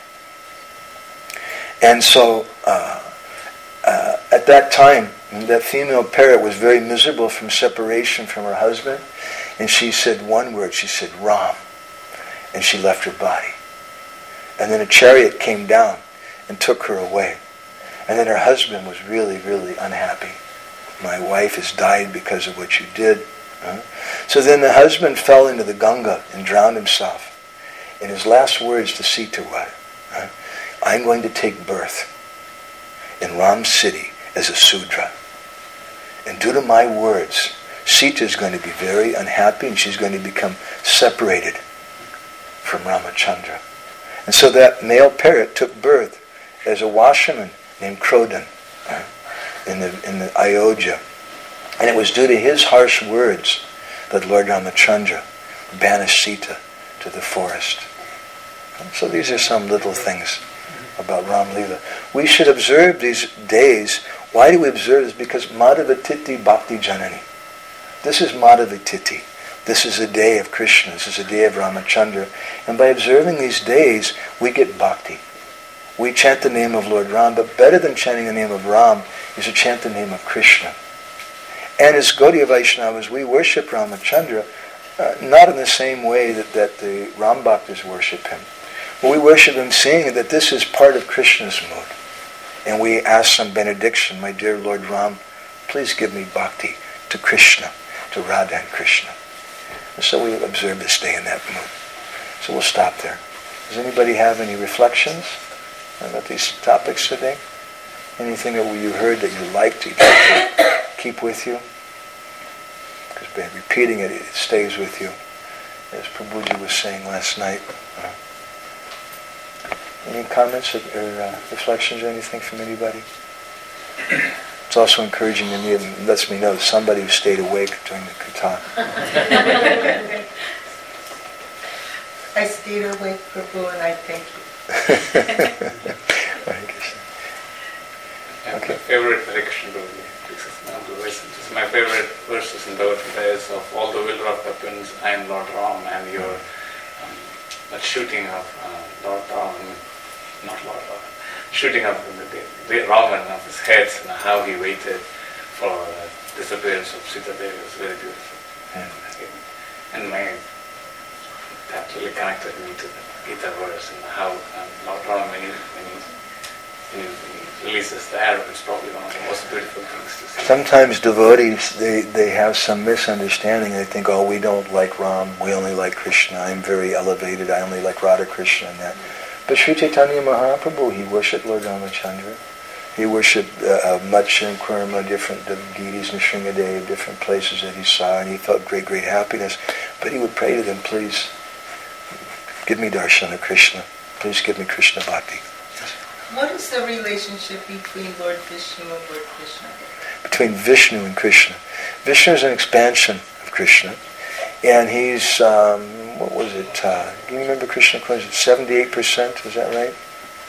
And so, uh, uh, at that time, that female parrot was very miserable from separation from her husband. And she said one word, she said, Ram. And she left her body. And then a chariot came down and took her away. And then her husband was really, really unhappy. My wife has died because of what you did. Huh? So then the husband fell into the Ganga and drowned himself. And his last words to Sita were, huh? I'm going to take birth in Ram city as a Sudra. And due to my words, Sita is going to be very unhappy and she's going to become separated from Ramachandra. And so that male parrot took birth as a washerman named Krodhan uh, in the in the Ayodhya. And it was due to his harsh words that Lord Ramachandra banished Sita to the forest. And so these are some little things about Ram Leela. We should observe these days. Why do we observe this? Because Madhavatiti Bhakti Janani. This is Madhavatiti. This is a day of Krishna. This is a day of Ramachandra. And by observing these days, we get bhakti. We chant the name of Lord Ram, but better than chanting the name of Ram is to chant the name of Krishna. And as Gaudiya Vaishnavas, we worship Ramachandra uh, not in the same way that, that the Ram Bhaktas worship him. But we worship him saying that this is part of Krishna's mood. And we ask some benediction, my dear Lord Ram, please give me bhakti to Krishna, to Radha and Krishna. And so we observe this day in that mood. So we'll stop there. Does anybody have any reflections about these topics today? Anything that you heard that you liked, you'd like to keep with you? Because by repeating it, it stays with you. As Prabhuji was saying last night. Uh, any comments or, or uh, reflections or anything from anybody? It's also encouraging to me. It lets me know that somebody who stayed awake during the kirtan. I stayed awake, Prabhu, and I thank you. Okay. My favorite direction to This is my favorite verses in the Vedas of all the will of weapons, I am Lord Ram, and your um, that shooting of uh, Lord Ram, not Lord Ram, shooting of the, the Raman of his head and how he waited for the disappearance of Sita Devi was very beautiful. Yeah. And my that really connected me to the Gita verse and how um, Lord Rama, when he, when, he, when he releases the arrow, it's probably one of the most beautiful things to see. Sometimes devotees, they, they have some misunderstanding. They think, oh, we don't like Ram, we only like Krishna. I'm very elevated, I only like Radha Krishna and that. But Sri Chaitanya Mahaprabhu, he worshipped Lord Ramachandra. He worshipped uh, Matsya and Kurma, different deities in Sringadev, different places that he saw, and he felt great, great happiness. But he would pray to them, please, give me darshan of Krishna. Please give me Krishna bhakti. What is the relationship between Lord Vishnu and Lord Krishna? Between Vishnu and Krishna. Vishnu is an expansion of Krishna. And he's, um, what was it? Uh, do you remember Krishna? Was it seventy-eight percent? Was that right?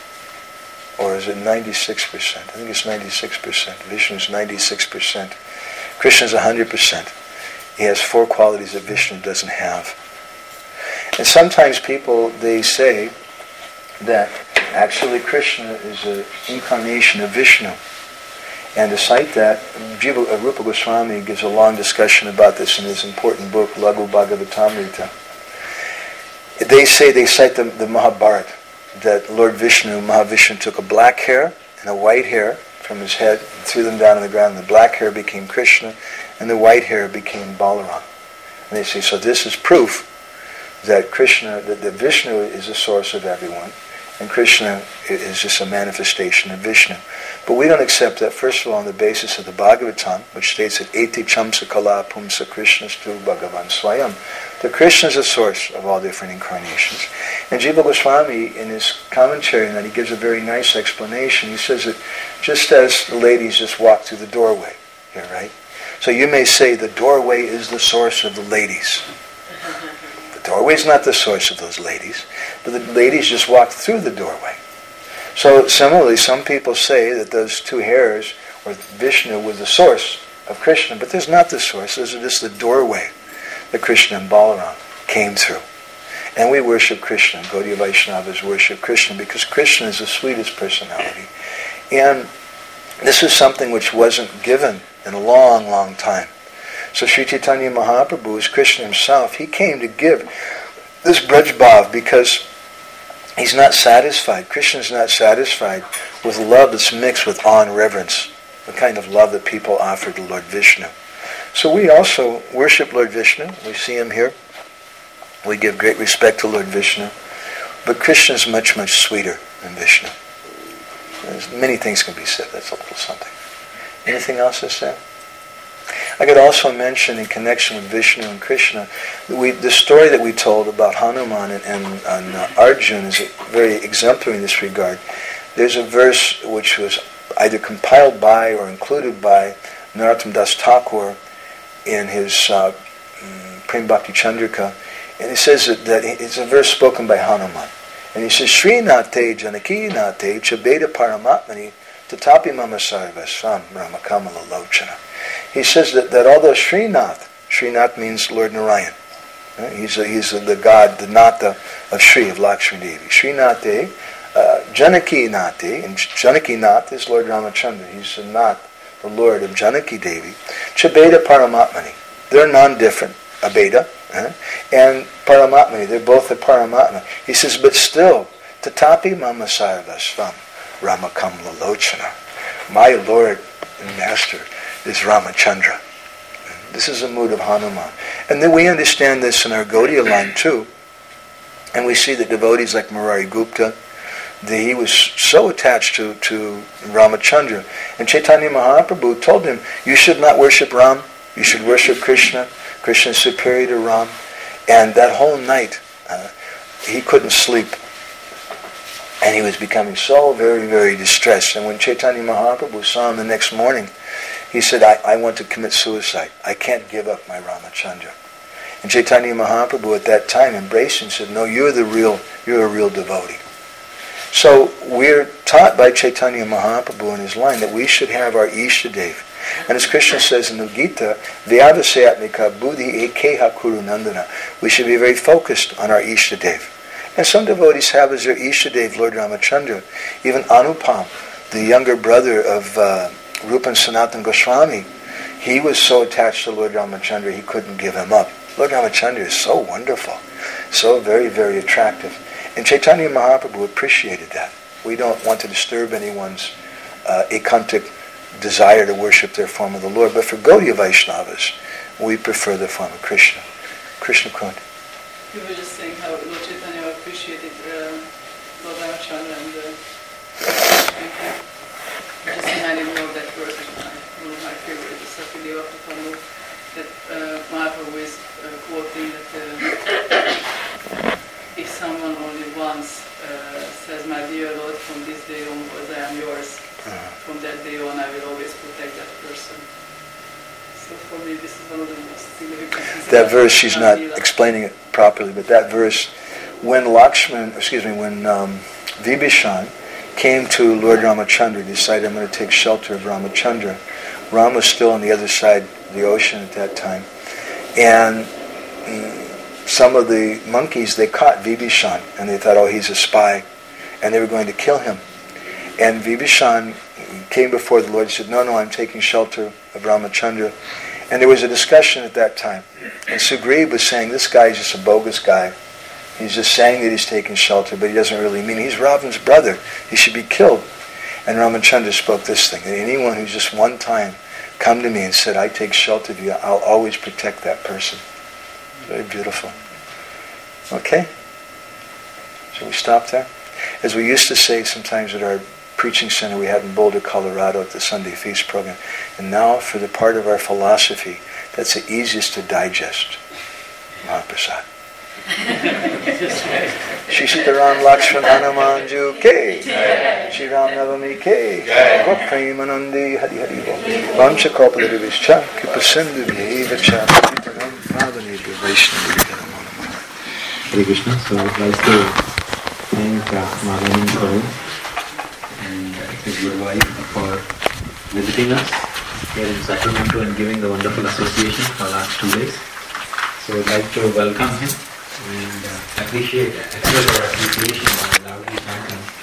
Or is it ninety-six percent? I think it's ninety-six percent. Vishnu is ninety-six percent. Krishna is one hundred percent. He has four qualities that Vishnu doesn't have. And sometimes people, they say that actually Krishna is an incarnation of Vishnu. And to cite that, Jiva, Rupa Goswami gives a long discussion about this in his important book, Laghu Bhagavatamrita. They say, they cite the, the Mahabharata, that Lord Vishnu, Mahavishnu, took a black hair and a white hair from his head and threw them down on the ground. The black hair became Krishna and the white hair became Balaram. And they say, so this is proof that Krishna, that, that Vishnu is the source of everyone, and Krishna is just a manifestation of Vishnu. But we don't accept that, first of all, on the basis of the Bhagavatam, which states that Eti Chamsa Kala Pumsa Krishnastu Bhagavan Swayam. That Krishna is the source of all different incarnations. And Jiva Goswami, in his commentary on that, he gives a very nice explanation. He says that just as the ladies just walk through the doorway here, right? So you may say the doorway is the source of the ladies. The doorway is not the source of those ladies, but the ladies just walk through the doorway. So similarly, some people say that those two hairs, or Vishnu, was the source of Krishna, but there's not the source. Those are just the doorway that Krishna and Balaram came through. And we worship Krishna. Gaudiya Vaishnavas worship Krishna because Krishna is the sweetest personality. And this is something which wasn't given in a long, long time. So Sri Chaitanya Mahaprabhu, as Krishna himself, he came to give this Braj Bhav because he's not satisfied. Krishna is not satisfied with love that's mixed with awe and reverence, the kind of love that people offer to Lord Vishnu. So we also worship Lord Vishnu. We see him here. We give great respect to Lord Vishnu. But Krishna is much, much sweeter than Vishnu. There's many things can be said. That's a little something. Anything else to say? I could also mention in connection with Vishnu and Krishna, that we, the story that we told about Hanuman and, and, and uh, Arjuna is very exemplary in this regard. There's a verse which was either compiled by or included by Narottam Das Thakur in his uh, Prem Bhakti Chandrika, and it says that, that it's a verse spoken by Hanuman. And he says, Sri Nate Janaki Nate Chabeda Paramatmani Tatapi Mama Sarvasvam Ramakamala Lochana. He says that, that although Srinath, Srinath means Lord Narayan. Right? He's, a, he's a, the god, the Nata of Sri, of Lakshmi Devi. Srinate, uh, Janaki Nate, and Janaki Nath is Lord Ramachandra. He's the Nath, the Lord of Janaki Devi. Chabeda Paramatmani. They're non-different, Abeda, uh, and Paramatmani. They're both the Paramatma. He says, but still, Tatapi Mama Sarvasvam Ramakamla Lochana. My Lord and Master is Ramachandra. This is the mood of Hanuman. And then we understand this in our Gaudiya line too. And we see that devotees like Murari Gupta, the, he was so attached to, to Ramachandra. And Chaitanya Mahaprabhu told him, you should not worship Ram, you should worship Krishna. Krishna is superior to Ram. And that whole night, uh, he couldn't sleep. And he was becoming so very, very distressed. And when Chaitanya Mahaprabhu saw him the next morning, he said, I, I want to commit suicide. I can't give up my Ramachandra. And Chaitanya Mahaprabhu at that time embraced him and said, no, you're the real, you're a real devotee. So we're taught by Chaitanya Mahaprabhu in his line that we should have our Ishtadev. And as Krishna says in the Gita, Vyavasayatmika buddhi ekeha kuru nandana. We should be very focused on our Ishtadev. And some devotees have as their Ishtadev Lord Ramachandra. Even Anupam, the younger brother of uh, Rupa and Sanatana Goswami, he was so attached to Lord Ramachandra he couldn't give him up. Lord Ramachandra is so wonderful. So very, very attractive. And Chaitanya Mahaprabhu appreciated that. We don't want to disturb anyone's uh, ekantic desire to worship their form of the Lord. But for Gaudiya Vaishnavas, we prefer the form of Krishna. Krishna Kunti. You were just saying how Lord Chaitanya appreciated uh, Lord Ramachandra and uh, just reminded me of that verse, one of my favorites, Sakideva Prabhu, that uh, Mahaprabhu is uh, quoting that uh, if someone only once uh, says, my dear Lord, from this day onwards I am yours, uh-huh. from that day on I will always protect that person. So for me this is one of the most significant things. That verse, she's not explaining it properly, but that verse, when Lakshman, excuse me, when um, Vibhishan came to Lord Ramachandra, decided, I'm going to take shelter of Ramachandra. Ram was still on the other side of the ocean at that time. And mm, some of the monkeys, they caught Vibhishan, and they thought, oh, he's a spy. And they were going to kill him. And Vibhishan came before the Lord and said, no, no, I'm taking shelter of Ramachandra. And there was a discussion at that time. And Sugriva was saying, this guy is just a bogus guy. He's just saying that he's taking shelter, but he doesn't really mean it. He's Ravan's brother. He should be killed. And Ramachandra spoke this thing, that anyone who's just one time come to me and said, I take shelter of you, I'll always protect that person. Very beautiful. Okay? Shall we stop there? As we used to say sometimes at our preaching center we had in Boulder, Colorado at the Sunday Feast program, and now for the part of our philosophy that's the easiest to digest, Mahaprasad. Shri Sitaram Lakshman Hanuman Ju Ke Shri Ram Navami Ke Gop Premanandi Hari Hari Bo Vamsha Kalpalari Vishcha Kripa Sindhu Vyevacha Pitaram Padanebhyo Vaishnavi Dharamana. Hare Krishna. So I would like to thank uh, Madhavan Karu and his good wife for visiting us here in Sacramento and giving the wonderful association for the last two days. So I would like to welcome him and uh, appreciate, express our appreciation by loudly chanting